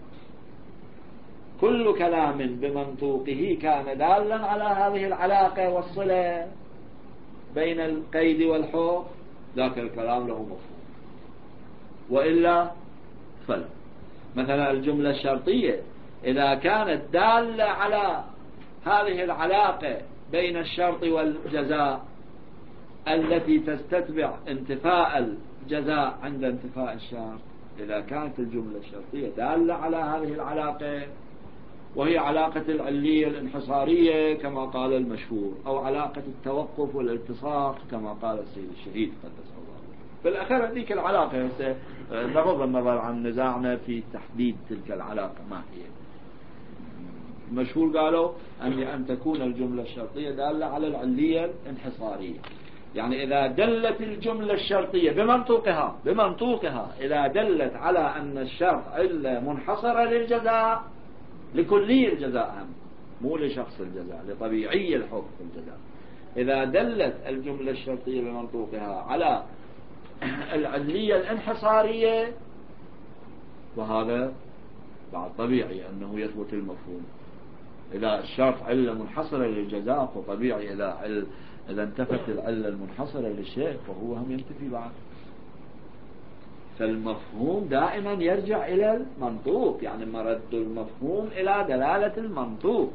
كل كلام بمنطوقه كان دالا على هذه العلاقة والصلة بين القيد والحكم، ذاك الكلام له مفهوم، وإلا فلا. مثلا الجملة الشرطية إذا كانت دالة على هذه العلاقة بين الشرط والجزاء التي تستتبع انتفاء الجزاء عند انتفاء الشرط، إذا كانت الجملة الشرطية دالة على هذه العلاقة وهي علاقة العلية الانحصارية كما قال المشهور، أو علاقة التوقف والالتصاق كما قال السيد الشهيد قدس الله. بالأخير هذيك العلاقة بغض النظر عن نزاعنا في تحديد تلك العلاقة ما هي. المشهور قالوا أن أن تكون الجملة الشرطية دالة على العلية الانحصارية، يعني إذا دلت الجملة الشرطية بمنطوقها بمنطوقها إذا دلت على أن الشرط علة منحصرة للجزاء، لكلي الجزاء هم مو لشخص الجزاء، لطبيعي الحكم في الجزاء، إذا دلت الجملة الشرطية بمنطوقها على العلية الانحصارية، وهذا بعد طبيعي أنه يثبت المفهوم. إذا الشرط علة منحصرة للجزاء فطبيعي إذا عل إذا انتفت العلة المنحصرة للشيء فهو هم ينتفي بعد. فالمفهوم دائما يرجع إلى المنطوق، يعني مرد المفهوم إلى دلالة المنطوق.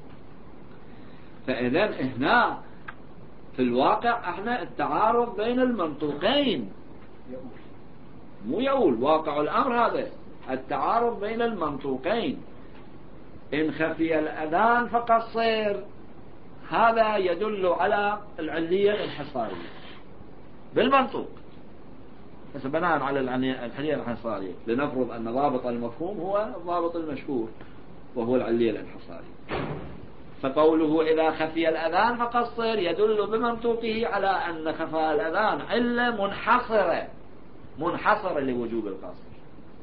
فإذا هنا في الواقع احنا التعارض بين المنطوقين مو يقول واقع الأمر، هذا التعارض بين المنطوقين. إن خفي الأذان فقصر، هذا يدل على العلية الانحصارية بالمنطوق، بس بناء على العلية الانحصارية لنفرض أن ضابط المفهوم هو الضابط المشهور وهو العلية الانحصارية. فقوله إذا خفي الأذان فقصر يدل بمنطوقه على أن خفاء الأذان علة منحصرة منحصرة لوجوب القصر.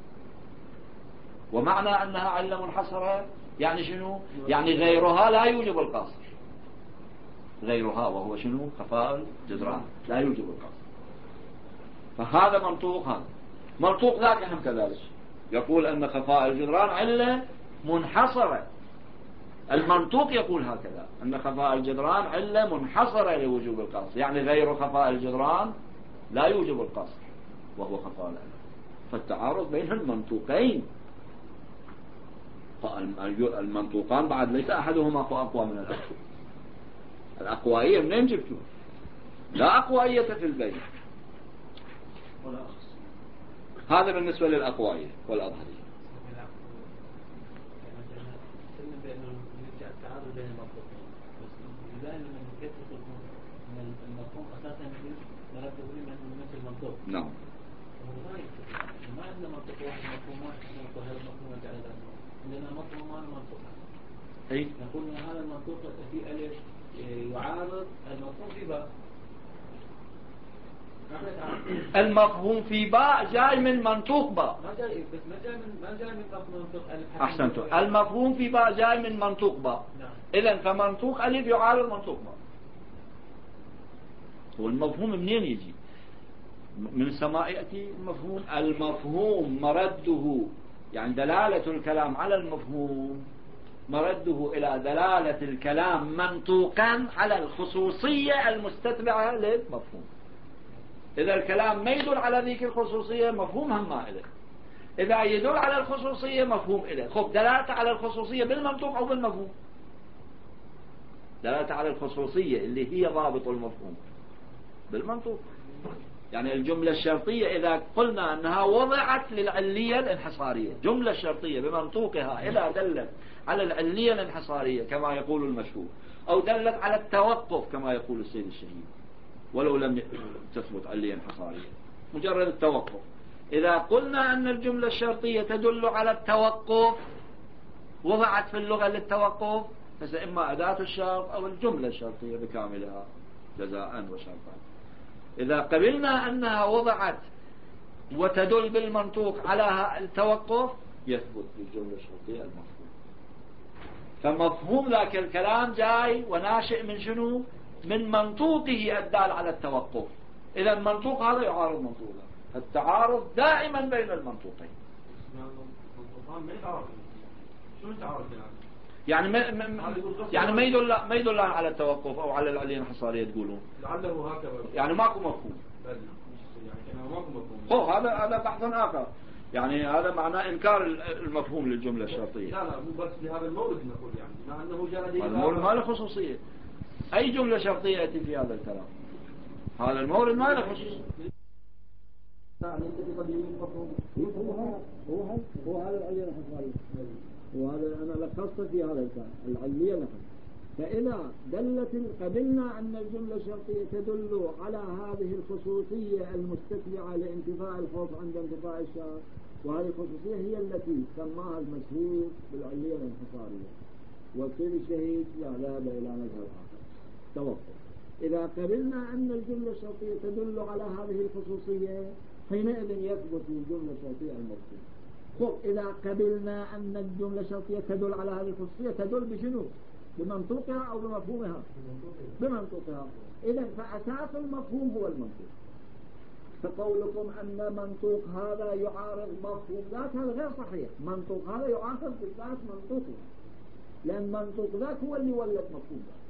ومعنى أنها علة منحصرة يعني شنو؟ يعني غيرها لا يوجب القصر، غيرها وهو شنو؟ خفاء الجدران لا يوجب القصر. فهذا منطوق، هذا منطوق ذاك هم كذلك يقول أن خفاء الجدران علة منحصرة. المنطوق يقول هكذا أن خفاء الجدران علة منحصرة لوجوب القصر، يعني غير خفاء الجدران لا يوجب القصر وهو خفاء الأذان. فالتعارض بين المنطوقين، المنطوقان بعد ليس أحدهما أقوى من الآخر. الأقوائية منين جبتوا؟ لا أقوائية في البين. هذا بالنسبة للأقوائية والأظهرية. نعم. ما عندنا منطق واحد، مفهوم واحد، هذا المفهوم وجعل هذا عندنا مفهوم واحد منطق. أي نقول أن هذا المنطوق في ألف يعارض المفهوم في باء. المفهوم في باء جاي من منطوق باء. ما جاي بس ما جاي من ما جاي من منطوق ألف. أحسنتم. المفهوم في باء جاي من منطوق باء. نعم. إذن فمنطوق ألف يعارض منطوق باء. والمفهوم منين يجي؟ من السماء يأتي المفهوم. المفهوم مرده يعني دلالة الكلام على المفهوم مرده إلى دلالة الكلام منطوقا على الخصوصية المستتبعة للمفهوم. إذا الكلام ما يدل على ذيك الخصوصية مفهوم هم ما إله. إذا يدل على الخصوصية مفهوم إله. خب دلالة على الخصوصية بالمنطوق أو بالمفهوم؟ دلالة على الخصوصية اللي هي ضابط المفهوم بالمنطوق. يعني الجملة الشرطية إذا قلنا أنها وضعت للعلية الانحصارية، جملة شرطية بمنطوقها إذا دلت على العلية الانحصارية كما يقول المشهور، أو دلت على التوقف كما يقول السيد الشهيد ولو لم تثبت علية انحصارية، مجرد التوقف. إذا قلنا أن الجملة الشرطية تدل على التوقف، وضعت في اللغة للتوقف، فإما أداة الشرط أو الجملة الشرطية بكاملها جزاء وشرطا. إذا قبلنا أنها وضعت وتدل بالمنطوق على التوقف، يثبت بالجملة الشرطية المفهوم. فمفهوم ذاك الكلام جاي وناشئ من شنو؟ من منطوقه الدال على التوقف. إذا المنطوق هذا يعارض منطوقه، التعارض دائما بين المنطوقين. شنو التعارض يعني ما ما يعني ما يدل ما يدل على التوقف او على العلية الانحصارية تقولون لعله هكذا، يعني ماكو مفهوم. يعني ماكو مفهوم. هو هذا هذا بحث آخر، يعني هذا معناه إنكار المفهوم للجملة الشرطية. لا لا مو بس لهذا المورد نقول، يعني مع أنه جاء لديه المورد ما له خصوصية. أي جملة شرطية يأتي في هذا الكلام؟ هذا المورد ما له خصوصية. هو هو هو هذا العلية الانحصارية، وهذا أنا لخصت في هذا الكلام العلية الانحصارية. فإذا دلت قبلنا أن الجملة الشرطية تدل على هذه الخصوصية المستتبعة لانتفاء الخوف عند انتفاء الشرط، وهذه الخصوصية هي التي سماها المشهور بالعلية الانحصارية، والسيد الشهيد لا ذهب إلى مذهب آخر توقف. إذا قبلنا أن الجملة الشرطية تدل على هذه الخصوصية، حينئذ يثبت الجملة الشرطية المفهوم. خب إذا قبلنا أن الجملة الشرطية تدل على هذه الخصوصية، تدل بشنو؟ بمنطوقها أو بمفهومها؟ بمنطوقها. إذا فأساس المفهوم هو المنطوق. فقولكم أن منطوق هذا يعارض مفهوم ذاك هذا غير صحيح. منطوق هذا يعارض بالذات منطوقه، لأن منطوق ذاك هو اللي ولد مفهوم ذاك.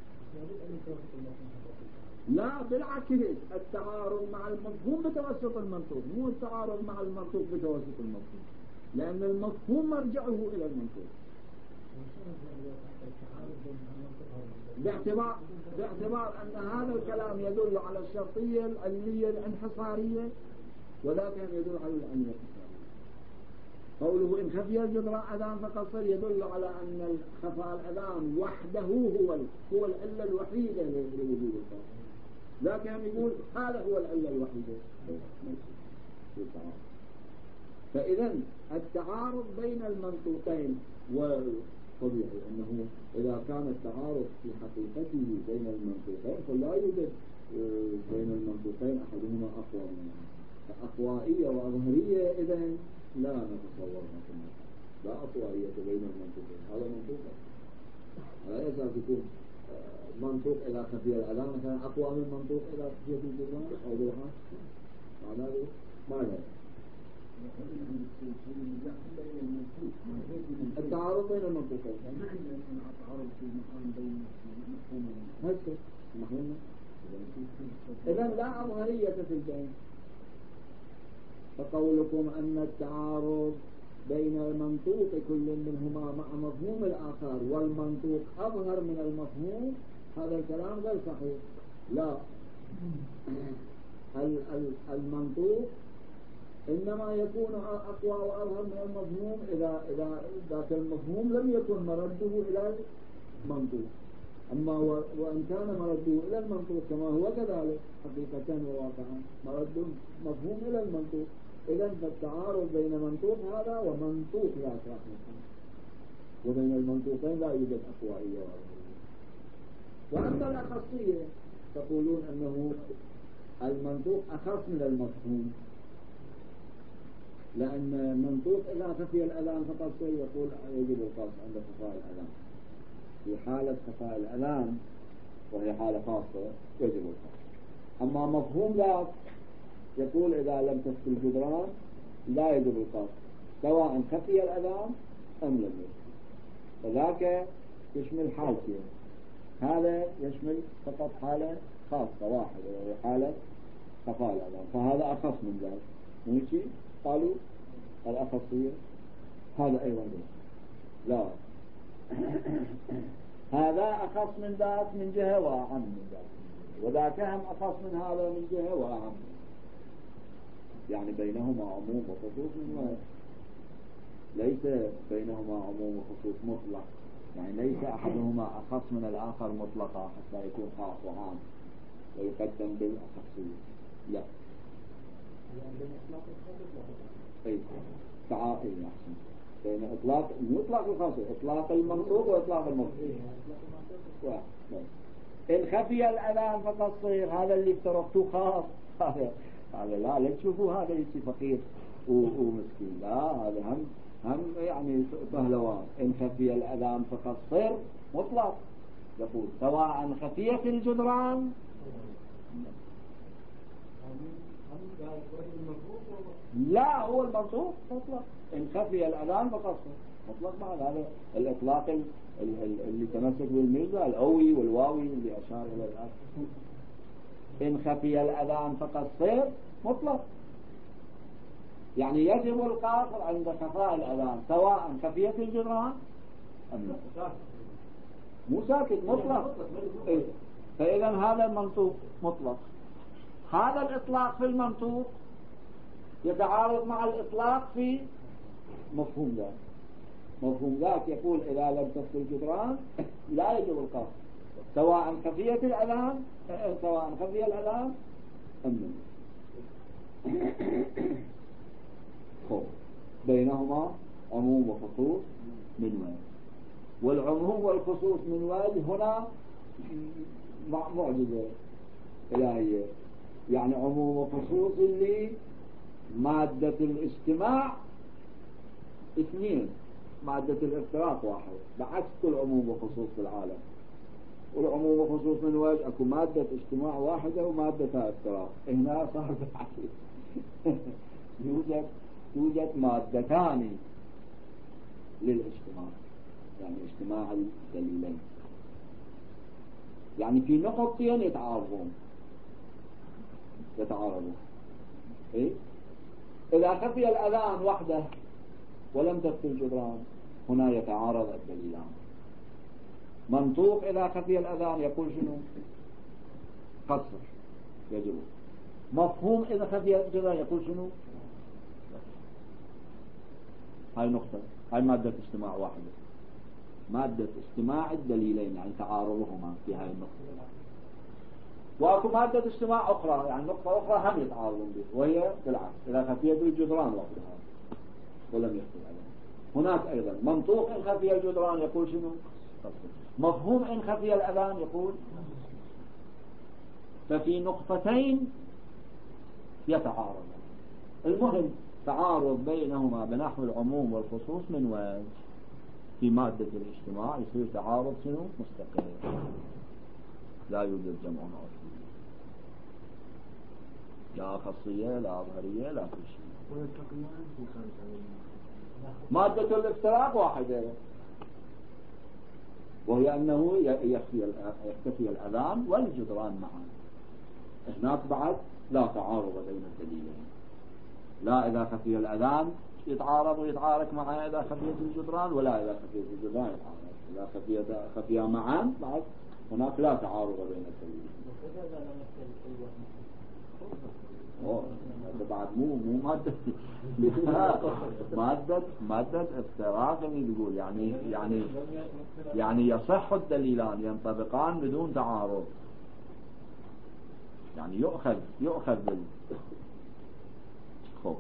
لا بالعكس، التعارض مع المفهوم بتوسط المنطوق، مو التعارض مع المنطوق بتوسط المفهوم، لأن المفهوم مرجعه إلى المنطوق. باعتبار باعتبار أن هذا الكلام يدل على الشرطية العلية الانحصارية، وذاك يدل على العلية الانحصارية. قوله إن خفي الجدران أذان فقصر يدل على أن خفاء الأذان وحده هو هو العلة الوحيدة لوجود الفرق. ذاك يقول هذا هو العلة الوحيدة. فإذا التعارض بين المنطوقين، وطبيعي أنه إذا كان التعارض في حقيقته بين المنطوقين فلا يوجد بين المنطوقين أحدهما أقوى من الآخر. فأقوائية وأظهرية إذن لا نتصور مثلا، لا أقوائية بين المنطوقين. هذا منطوق على أساس يكون منطوق إذا خفي الأذان مثلا أقوى من منطوق إذا خفي الجدران أو ضوحات، معناه ما له. التعارض بين المنطوقين إذن لا أظهرية في البين. فقولكم أن التعارض بين المنطوق كل منهما مع مفهوم الآخر والمنطوق أظهر من المفهوم، هذا الكلام غير صحيح. لا، المنطوق إنما يكون أقوى وأظهر من المفهوم إذا إذا ذاك المفهوم لم يكن مرده إلى المنطوق. أما وإن كان مرده إلى المنطوق كما هو كذلك حقيقة وواقعا مرد مفهوم إلى المنطوق، إذن فالتعارض بين منطوق هذا ومنطوق لا شاكل، وبين المنطوقين لا يوجد أقوائية وأظهرية. وأما الأخصية تقولون أنه المنطوق أخص من المفهوم، لأن المنطوق إذا خفي الأذان فقط يقول يجب القص عند خفاء الأذان. في حالة خفاء الأذان وهي حالة خاصة يجب القص. أما مفهوم ذات يقول إذا لم تخفي الجدران لا يجب القص سواء خفي الأذان أم لم يخفي. فذاك يشمل حالتين، هذا يشمل فقط حالة خاصة واحدة وهي حالة خفاء الأذان، فهذا أخص من ذلك. ماشي؟ قالوا الأخصية هذا أيضا لا. هذا أخص من ذاك من جهة وأعم من ذاك، وذاك هم أخص من هذا من جهة وأعم، يعني بينهما عموم وخصوص من وجه، ليس بينهما عموم وخصوص مطلق، يعني ليس أحدهما أخص من الآخر مطلقا حتى يكون خاص وعام ويقدم بالأخصية، لا. أي تعاقل أحسن بين إطلاق مطلق وخاص، إطلاق المنطوق وإطلاق المفهوم. إن خفي الأذان فقصير، هذا اللي افترقتوه خاص، هذا هذا لا لا تشوفوا هذا يجي فقير ومسكين، لا هذا هم هم يعني پهلوان. إن خفي الأذان فقصير مطلق، يقول سواء خفية الجدران لا هو المنطوق مطلق. إن خفي الأذان فقصير مطلق، بعد هذا الإطلاق اللي تمسك بالميزة الأوي والواوي اللي أشار إلى الآخر. إن خفي الأذان فقصير مطلق، يعني يجب القاصر عند خفاء الأذان سواء خفية الجدران أم لا، مو ساكت مطلق. إيه؟ فإذا هذا المنطوق مطلق. هذا الإطلاق في المنطوق يتعارض مع الإطلاق في مفهوم ذاك. مفهوم ذاك يقول إذا لم تخفي الجدران لا يجب القاصر سواء خفية الأذان سواء خفي الأذان أم لا. بينهما عموم وخصوص من وجه، والعموم والخصوص من وجه هنا معجزة إلهية، يعني عموم وخصوص اللي مادة الاجتماع اثنين، مادة الافتراق واحد، بعكس كل عموم وخصوص في العالم. والعموم وخصوص من وجه اكو مادة اجتماع واحدة ومادة افتراق، هنا صار بالعكس. يوجد يوجد مادتان للاجتماع، يعني اجتماع الدليلين، يعني في نقطتين يتعارضون يتعارضون إيه؟ إذا خفي الأذان وحده ولم تخفي الجدران هنا يتعارض الدليلان. منطوق إذا خفي الأذان يقول شنو؟ قصر يجب. مفهوم إذا خفي الجدران يقول شنو؟ هاي نقطة، هاي مادة اجتماع واحدة، مادة اجتماع الدليلين، يعني تعارضهما في هاي النقطة. واكو مادة اجتماع أخرى، يعني نقطة أخرى هم يتعارضون به، وهي بالعكس إذا خفيت الجدران وحدها ولم يخفي الأذان. هناك أيضا منطوق إن خفي الجدران يقول شنو؟ مفهوم إن خفي الأذان يقول. ففي نقطتين يتعارض. المهم تعارض بينهما بنحو العموم والخصوص من وجه، في مادة الاجتماع يصير تعارض شنو؟ مستقل، لا يوجد جمع أصلي، لا خاصية لا ظهرية لا كل شيء. مادة الافتراق واحدة، وهي أنه يختفي الأذان والجدران معا. هناك بعد لا تعارض بين الدليلين، لا إذا خفي الأذان يتعارض ويتعارك معه إذا خفيت الجدران، ولا إذا خفيت الجدران يتعارض إذا خفيت خفيا معا. بعد هناك لا تعارض بين الدليلين. هذا بعد مو مو مادة مادة مادة افتراق اللي بيقول، يعني يعني يعني يصح الدليلان ينطبقان بدون تعارض، يعني يؤخذ يؤخذ بال خوف.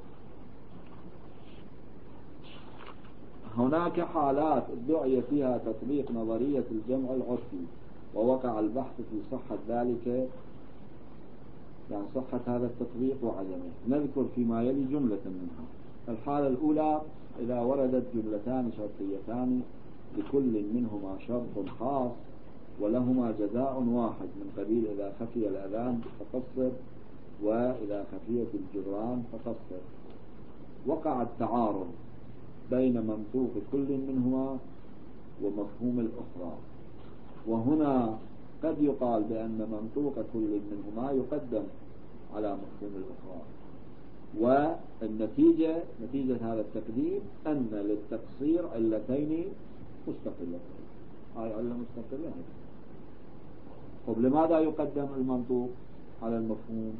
هناك حالات ادعي فيها تطبيق نظرية الجمع العرفي، ووقع البحث في صحة ذلك، يعني صحة هذا التطبيق وعدمه. نذكر فيما يلي جملة منها. الحالة الأولى إذا وردت جملتان شرطيتان لكل منهما شرط خاص ولهما جزاء واحد من قبيل إذا خفي الأذان فقصر وإذا خفيت الجدران فقصر، وقع التعارض بين منطوق كل منهما ومفهوم الأخرى. وهنا قد يقال بأن منطوق كل منهما يقدم على مفهوم الأخرى، والنتيجة نتيجة هذا التقديم أن للتقصير علتين مستقلتين. هاي علة مستقلة. طب لماذا يقدم المنطوق على المفهوم؟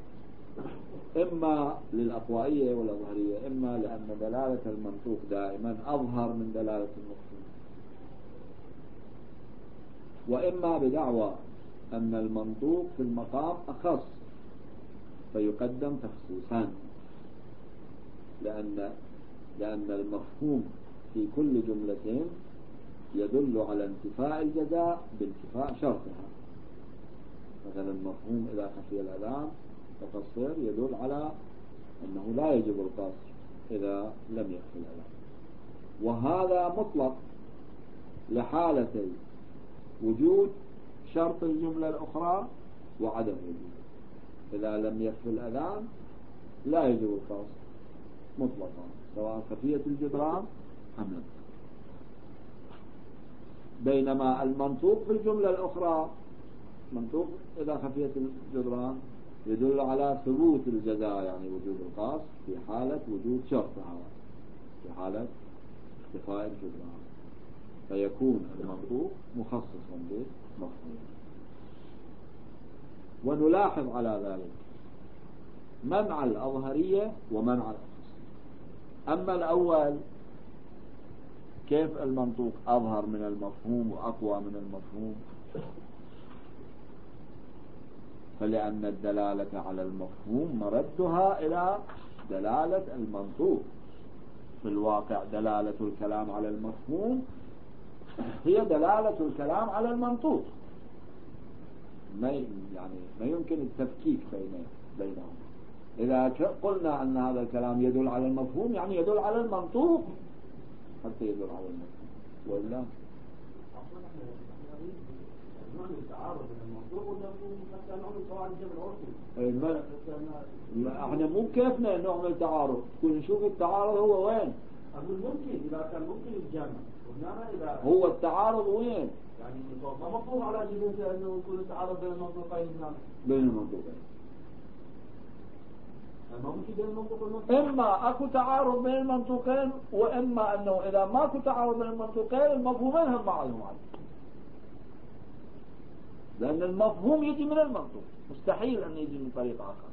إما للأقوائية والأظهرية، إما لأن دلالة المنطوق دائما أظهر من دلالة المفهوم، وإما بدعوى أن المنطوق في المقام أخص فيقدم تخصيصا، لأن لأن المفهوم في كل جملة يدل على انتفاء الجزاء بانتفاء شرطها. مثلا المفهوم إذا خفي الأذان تقصر يدل على أنه لا يجب القصر إذا لم يخفي الأذان، وهذا مطلق لحالتي وجود شرط الجملة الأخرى وعدم وجوده. إذا لم يخفي الأذان لا يجب القصر مطلقا سواء خفية الجدران أم لا. بينما المنطوق في الجملة الأخرى منطوق إذا خفية الجدران يدل على ثبوت الجزاء، يعني وجود القصر في حالة وجود شرطها في حالة اختفاء الجدران، فيكون المنطوق مخصصا بالمفهوم. ونلاحظ على ذلك منع الأظهرية ومنع الخصوصية. أما الأول كيف المنطوق أظهر من المفهوم وأقوى من المفهوم؟ فلأن الدلالة على المفهوم مردها إلى دلالة المنطوق. في الواقع دلالة الكلام على المفهوم هي دلالة الكلام على المنطوق، ما يعني ما يمكن التفكيك بين بينهم. إذا قلنا أن هذا الكلام يدل على المفهوم يعني يدل على المنطوق حتى يدل على المفهوم، وإلا نوع التعارض بين المنطوق والمفهوم حتى نوع قواعد الجمع العرفي. احنا مو كيفنا نعمل تعارض، تكون نشوف التعارض هو وين. أقول ممكن إذا كان ممكن الجمع، وإنما إذا هو التعارض وين؟ يعني ما مفروض على جبهة أنه يكون التعارض بين المنطوقين هنا. بين المنطوقين. ما ممكن بين المنطوق والمفهوم. إما أكو تعارض بين المنطوقين، وإما أنه إذا ما أكو تعارض بين المنطوقين المفهومين هم بعضهم بعض. لأن المفهوم يجي من المنطوق، مستحيل أن يجي من طريق آخر.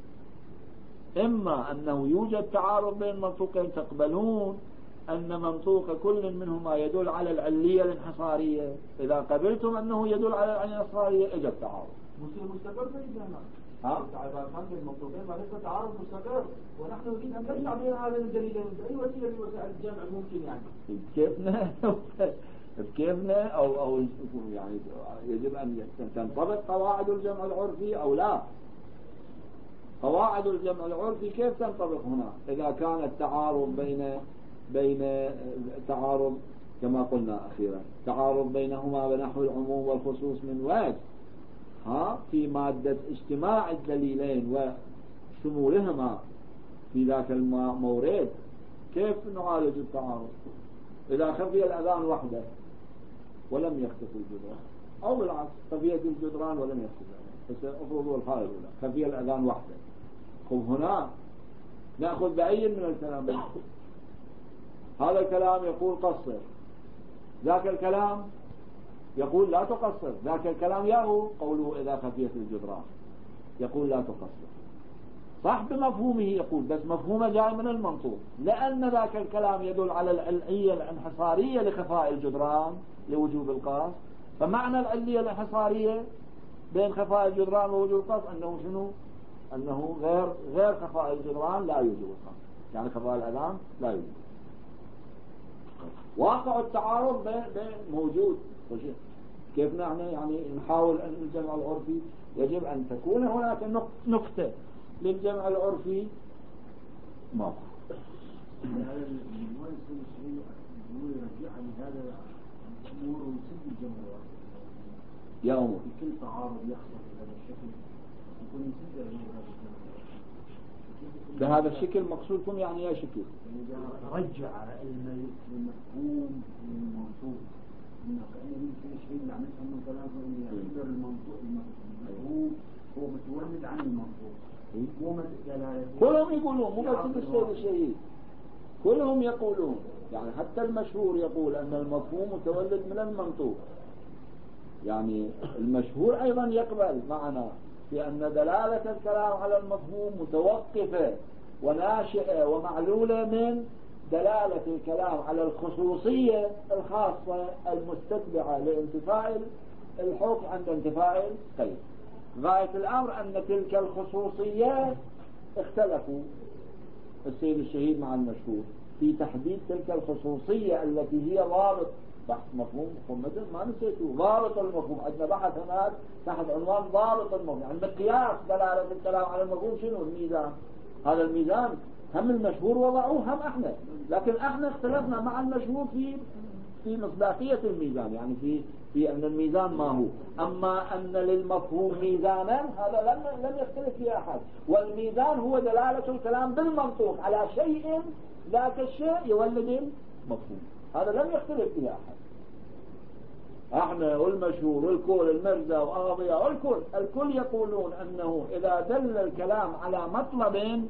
إما أنه يوجد تعارض بين المنطوقين تقبلون أن منطوق كل منهما يدل على العلية الانحصارية، إذا قبلتم أنه يدل على العلية الانحصارية إجا التعارض. مصير مستقر في الجمع. ها؟ إذا كان بين المنطوقين فليس تعارض مستقر، ونحن نريد أن نجمع بين هذين الدليلين بأي وسيلة من وسائل الجمع ممكن يعني. كيفنا بكيفنا أو أو يعني يجب أن تنطبق قواعد الجمع العرفي أو لا. قواعد الجمع العرفي كيف تنطبق هنا إذا كان التعارض بين بين تعارض كما قلنا أخيرا تعارض بينهما بنحو العموم والخصوص من وجه، ها في مادة اجتماع الدليلين وشمولهما في ذاك المورد. كيف نعالج التعارض إذا خفي الأذان وحده ولم يختفي الجدران، أو بالعكس خفية الجدران ولم يختفي الأذان، بس أفرضوا الحالة الأولى خفي الأذان وحده. خب هنا نأخذ بأي من الكلام؟ هذا الكلام يقول قصر، ذاك الكلام يقول لا تقصر، ذاك الكلام ياهو قوله إذا خفيت الجدران يقول لا تقصر، صح بمفهومه يقول، بس مفهومه جاي من المنطوق، لأن ذاك الكلام يدل على العلية الانحصارية لخفاء الجدران لوجوب القصر. فمعنى العلية الانحصارية بين خفاء الجدران ووجوب القصر أنه شنو؟ أنه غير غير خفاء الجدران لا يوجب القصر، يعني خفاء الأذان لا يوجب. واقع التعارض بين بين موجود. كيف نحن يعني نحاول أن الجمع العرفي يجب أن تكون هناك نقطة للجمع العرفي ما هذا الموازن الشيء يرجع لهذا الأمور ويسد الجمع العرفي يا أمور كل تعارض يحصل بهذا الشكل يكون يسد هذا الجمع بهذا الشكل. مقصودكم يعني ايش شكل؟ رجع المفهوم للمنطوق، انه كأنه يمكن شيء اللي عملتها من كلامه انه يعتبر المنطوق المفهوم هو متولد عن المنطوق، مو دلالته. كلهم يقولون مو بس السيد الشهيد، كلهم يقولون، يعني حتى المشهور يقول أن المفهوم متولد من المنطوق. يعني المشهور أيضا يقبل معنا في أن دلالة الكلام على المفهوم متوقفة وناشئة ومعلولة من دلالة الكلام على الخصوصية الخاصة المستتبعة لانتفاء الحكم عند انتفاء القيد. غاية الأمر أن تلك الخصوصيات اختلفوا السيد الشهيد مع المشهور في تحديد تلك الخصوصية التي هي ضابط بحث مفهوم مثل ما نسيته ضابط المفهوم. عندنا بحث هناك تحت عنوان ضابط المفهوم، يعني مقياس دلالة الكلام على المفهوم شنو؟ الميزان. هذا الميزان هم المشهور وضعوه هم احنا، لكن احنا اختلفنا مع المشهور في في مصداقية الميزان، يعني في في ان الميزان ما هو. اما ان للمفهوم ميزانا هذا لم لم يختلف فيه احد، والميزان هو دلالة الكلام بالمنطوق على شيء ذاك الشيء يولد المفهوم، هذا لم يختلف فيه احد. احنا والمشهور والكل المرزا واغاضية والكل الكل يقولون انه اذا دل الكلام على مطلب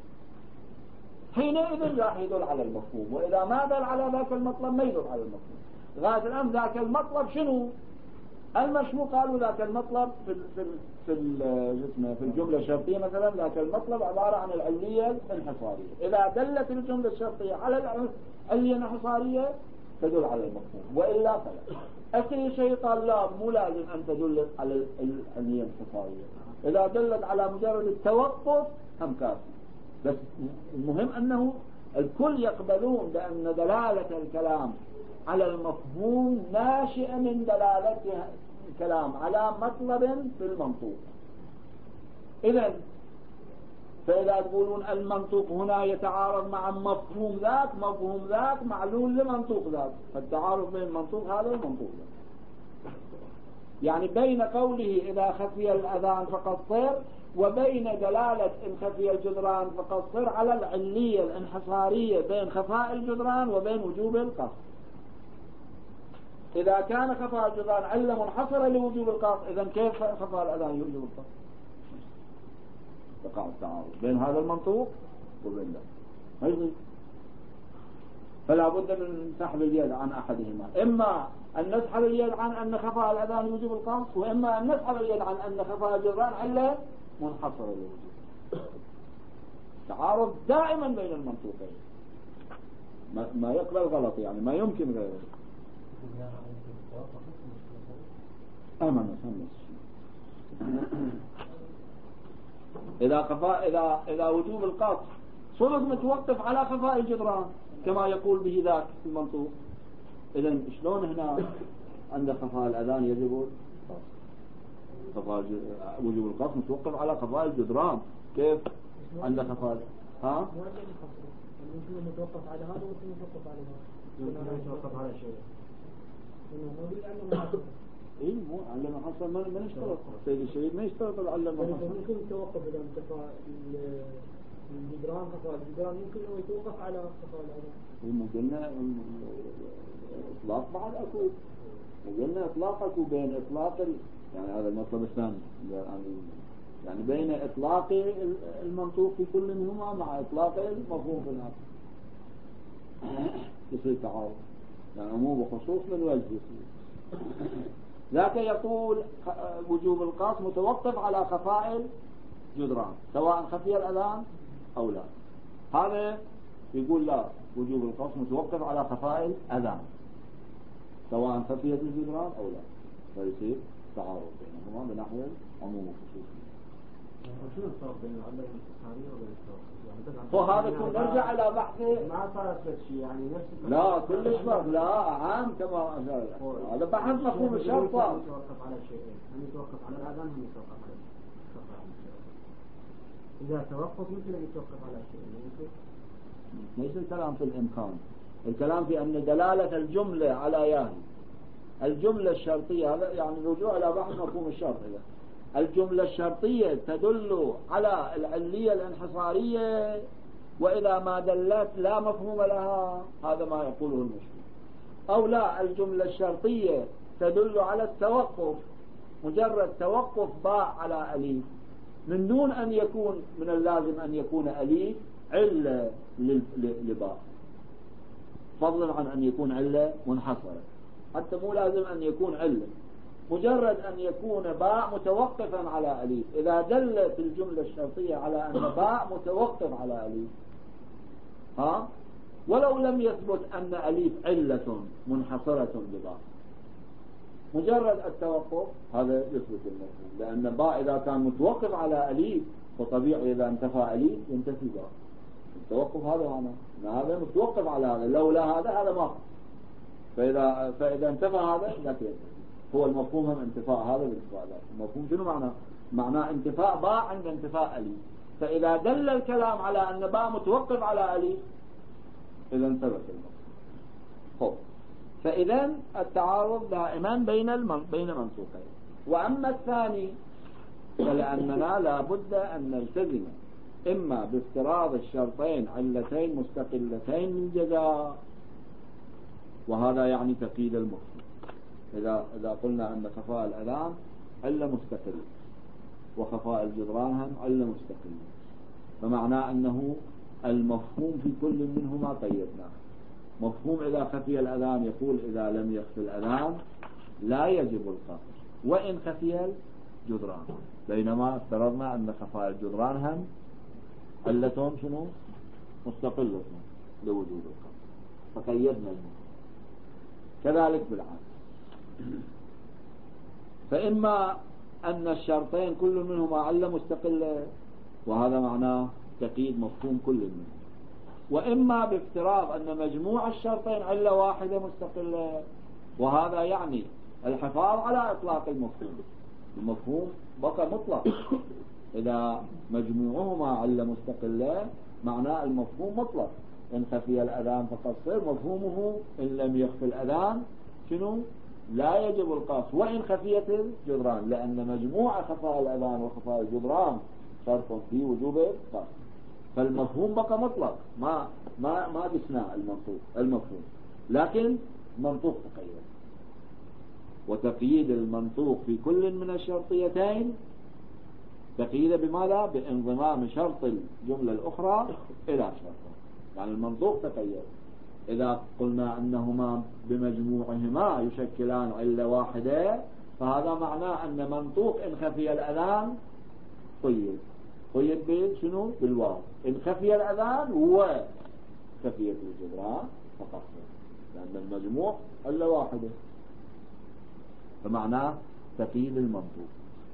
حينئذ راح يدل على المفهوم، وإذا ما دل على ذاك المطلب ما يدل على المفهوم. غاية الأمر ذاك المطلب شنو؟ المشهور قالوا ذاك المطلب في في في في الجملة الشرطية مثلا، ذاك المطلب عبارة عن العلية الانحصارية. إذا دلت الجملة الشرطية على العلية الانحصارية تدل على المفهوم، وإلا فلا. أي شيء قال لا مو لازم أن تدل على العلية الانحصارية، إذا دلت على مجرد التوقف هم كافي. بس المهم أنه الكل يقبلون بأن دلالة الكلام على المفهوم ناشئة من دلالة الكلام على مطلب في المنطوق. إذن فإذا تقولون المنطوق هنا يتعارض مع مفهوم ذاك، مفهوم ذاك معلول لمنطوق ذاك، فالتعارض بين المنطوق هذا والمنطوق ذاك، يعني بين قوله إذا خفي الأذان فقد صير وبين دلالة إن خفي الجدران فقد صير على العلية الانحصارية بين خفاء الجدران وبين وجوب القصد. إذا كان خفاء الجدران علة منحصرة لوجوب القصد، إذن كيف خفاء الأذان يوجب القصد؟ وقع التعارض بين هذا المنطوق وبين ذلك ما يصير. فلا بد من سحب اليد عن أحدهما، إما أن نسحب اليد عن أن خفاء الأذان يوجب القصد، وإما أن نسحب اليد عن أن خفاء الجدران علة منحصرة لوجوب. تعارض دائما بين المنطوقين، ما, ما يقبل غلط، يعني ما يمكن غيره. أمام أمس إذا خفاء إذا إذا وجوب القصد صدق متوقف على خفاء الجدران كما يقول به ذاك في المنطوق، إذن شلون هنا عند خفاء الأذان يجب خفاء وجوب القصد متوقف على خفاء الجدران، كيف عند خفاء ها؟ ممكن نتوقف على هذا وممكن نتوقف على هذا، ممكن نتوقف على شيء. إيه مو علم حصل ما ما يشترط سيد الشهيد ما يشترط العلم حصل. ممكن يتوقف إذا انتفى الجدران خفاء الجدران ممكن إنه يتوقف على خفاء الأذان. وقلنا إطلاق بعد أكو، وقلنا إطلاق أكو بين إطلاق ال... يعني هذا المطلب الثاني يعني بين إطلاق المنطوق في كل منهما مع إطلاق المفهوم في الآخر يصير تعارض، يعني عموم وخصوص من وجه يصير. ذاك يقول وجوب القصد متوقف على خفاء الجدران سواء خفي الأذان أو لا. هذا يقول لا، وجوب القصد متوقف على خفاء الأذان سواء خفيت الجدران أو لا، فيصير تعارض بينهما من ناحية عموم وخصوص. شنو الفرق بين العلة الانحصارية وبين التوقف؟ وهذا كل نرجع إلى بحثه ما صار شيء يعني نفس لا كلش فرق، لا عام كما هذا بحث مفهوم الشرطة. يتوقف على شيئين، هم يتوقف على الأذان هم يتوقف على الخفاء. إذا توقف يمكن أن يتوقف على شيئين. ليس الكلام في الإمكان، الكلام في أن دلالة الجملة على ياهي الجملة الشرطية، هذا يعني رجوع إلى بحث مفهوم الشرط. الجملة الشرطية تدل على العلية الانحصارية، وإذا ما دلت لا مفهوم لها، هذا ما يقوله المشهور. أو لا، الجملة الشرطية تدل على التوقف، مجرد توقف باء على أليف من دون أن يكون من اللازم أن يكون أليف علة لباء، فضلا عن أن يكون علة منحصرة. حتى مو لازم أن يكون علة، مجرد أن يكون باء متوقفا على أليف. إذا دلت الجملة الشرطية على أن باء متوقف على أليف، ها، ولو لم يثبت أن أليف علة منحصرة بباء، مجرد التوقف هذا يثبت المفهوم. لأن باء إذا كان متوقف على أليف فطبيعي إذا انتفى أليف ينتفي باء. التوقف هذا معناه هذا متوقف على هذا، لولا هذا هذا ما. فإذا فإذا انتفى هذا لا ينتفي. هو المفهوم هم انتفاء هذا بانتفاء ذاك. المفهوم شنو معناه؟ معناه انتفاء باء عند انتفاء أليف. فإذا دل الكلام على أن باء متوقف على أليف إذا انتبه المفهوم. خب، فإذا التعارض دائما بين المن... بين منطوقين. وأما الثاني فلأننا لا بد أن نلتزم إما بافتراض الشرطين علتين مستقلتين للجزاء، وهذا يعني تقييد المفهوم. إذا إذا قلنا أن خفاء الأذان علة مستقلة وخفاء الجدران هم علة مستقلة، فمعناه أنه المفهوم في كل منهما قيدناه. مفهوم إذا خفي الأذان يقول إذا لم يخفي الأذان لا يجب القصر وإن خفي الجدران، بينما افترضنا أن خفاء الجدران هم علتهم شنو مستقلة لوجود القصر، فقيدنا المفهوم. كذلك بالعكس، فإما أن الشرطين كل منهما علة مستقلة وهذا معناه تقييد مفهوم كل منهم، وإما بافتراض أن مجموع الشرطين علة واحدة مستقلة، وهذا يعني الحفاظ على إطلاق المفهوم. المفهوم بقى مطلق. إذا مجموعهما علة مستقلة معناه المفهوم مطلق. إن خفي الأذان فقصر، مفهومه إن لم يخفي الأذان شنو لا يجب القصر وإن خفيت الجدران، لأن مجموع خفاء الأذان وخفاء الجدران شرط في وجوب القصر. فالمفهوم بقى مطلق، ما ما ما قسنا المنطوق المفهوم، لكن منطوق تقيد. وتقييد المنطوق في كل من الشرطيتين تقييد بماذا؟ بانضمام شرط الجملة الأخرى إلى شرطه. يعني المنطوق تقيد. إذا قلنا أنهما بمجموعهما يشكلان علة واحدة فهذا معناه أن منطوق إن خفي الأذان قيد قيد بشنو؟ بالواو. إن خفي الأذان وخفية الجدران فقط، لأن المجموع علة واحدة، فمعناه تقييد المنطوق.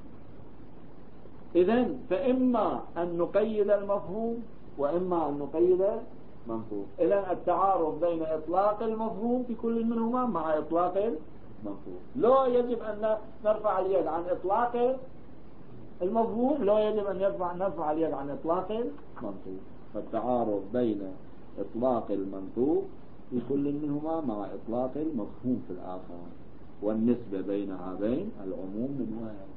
إذن فإما أن نقيد المفهوم وإما أن نقيد منطوق. إذن التعارض بين إطلاق المفهوم في كل منهما مع إطلاق المنطوق. لا يجب أن نرفع اليد عن إطلاق المفهوم، لا يجب أن يرفع نرفع اليد عن إطلاق المنطوق. فالتعارض بين إطلاق المنطوق في كل منهما مع إطلاق المفهوم في الآخر، والنسبة بين هذين العموم من واحد.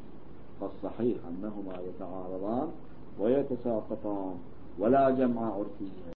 فالصحيح أنهما يتعارضان ويتساقطان ولا جمع عرفي.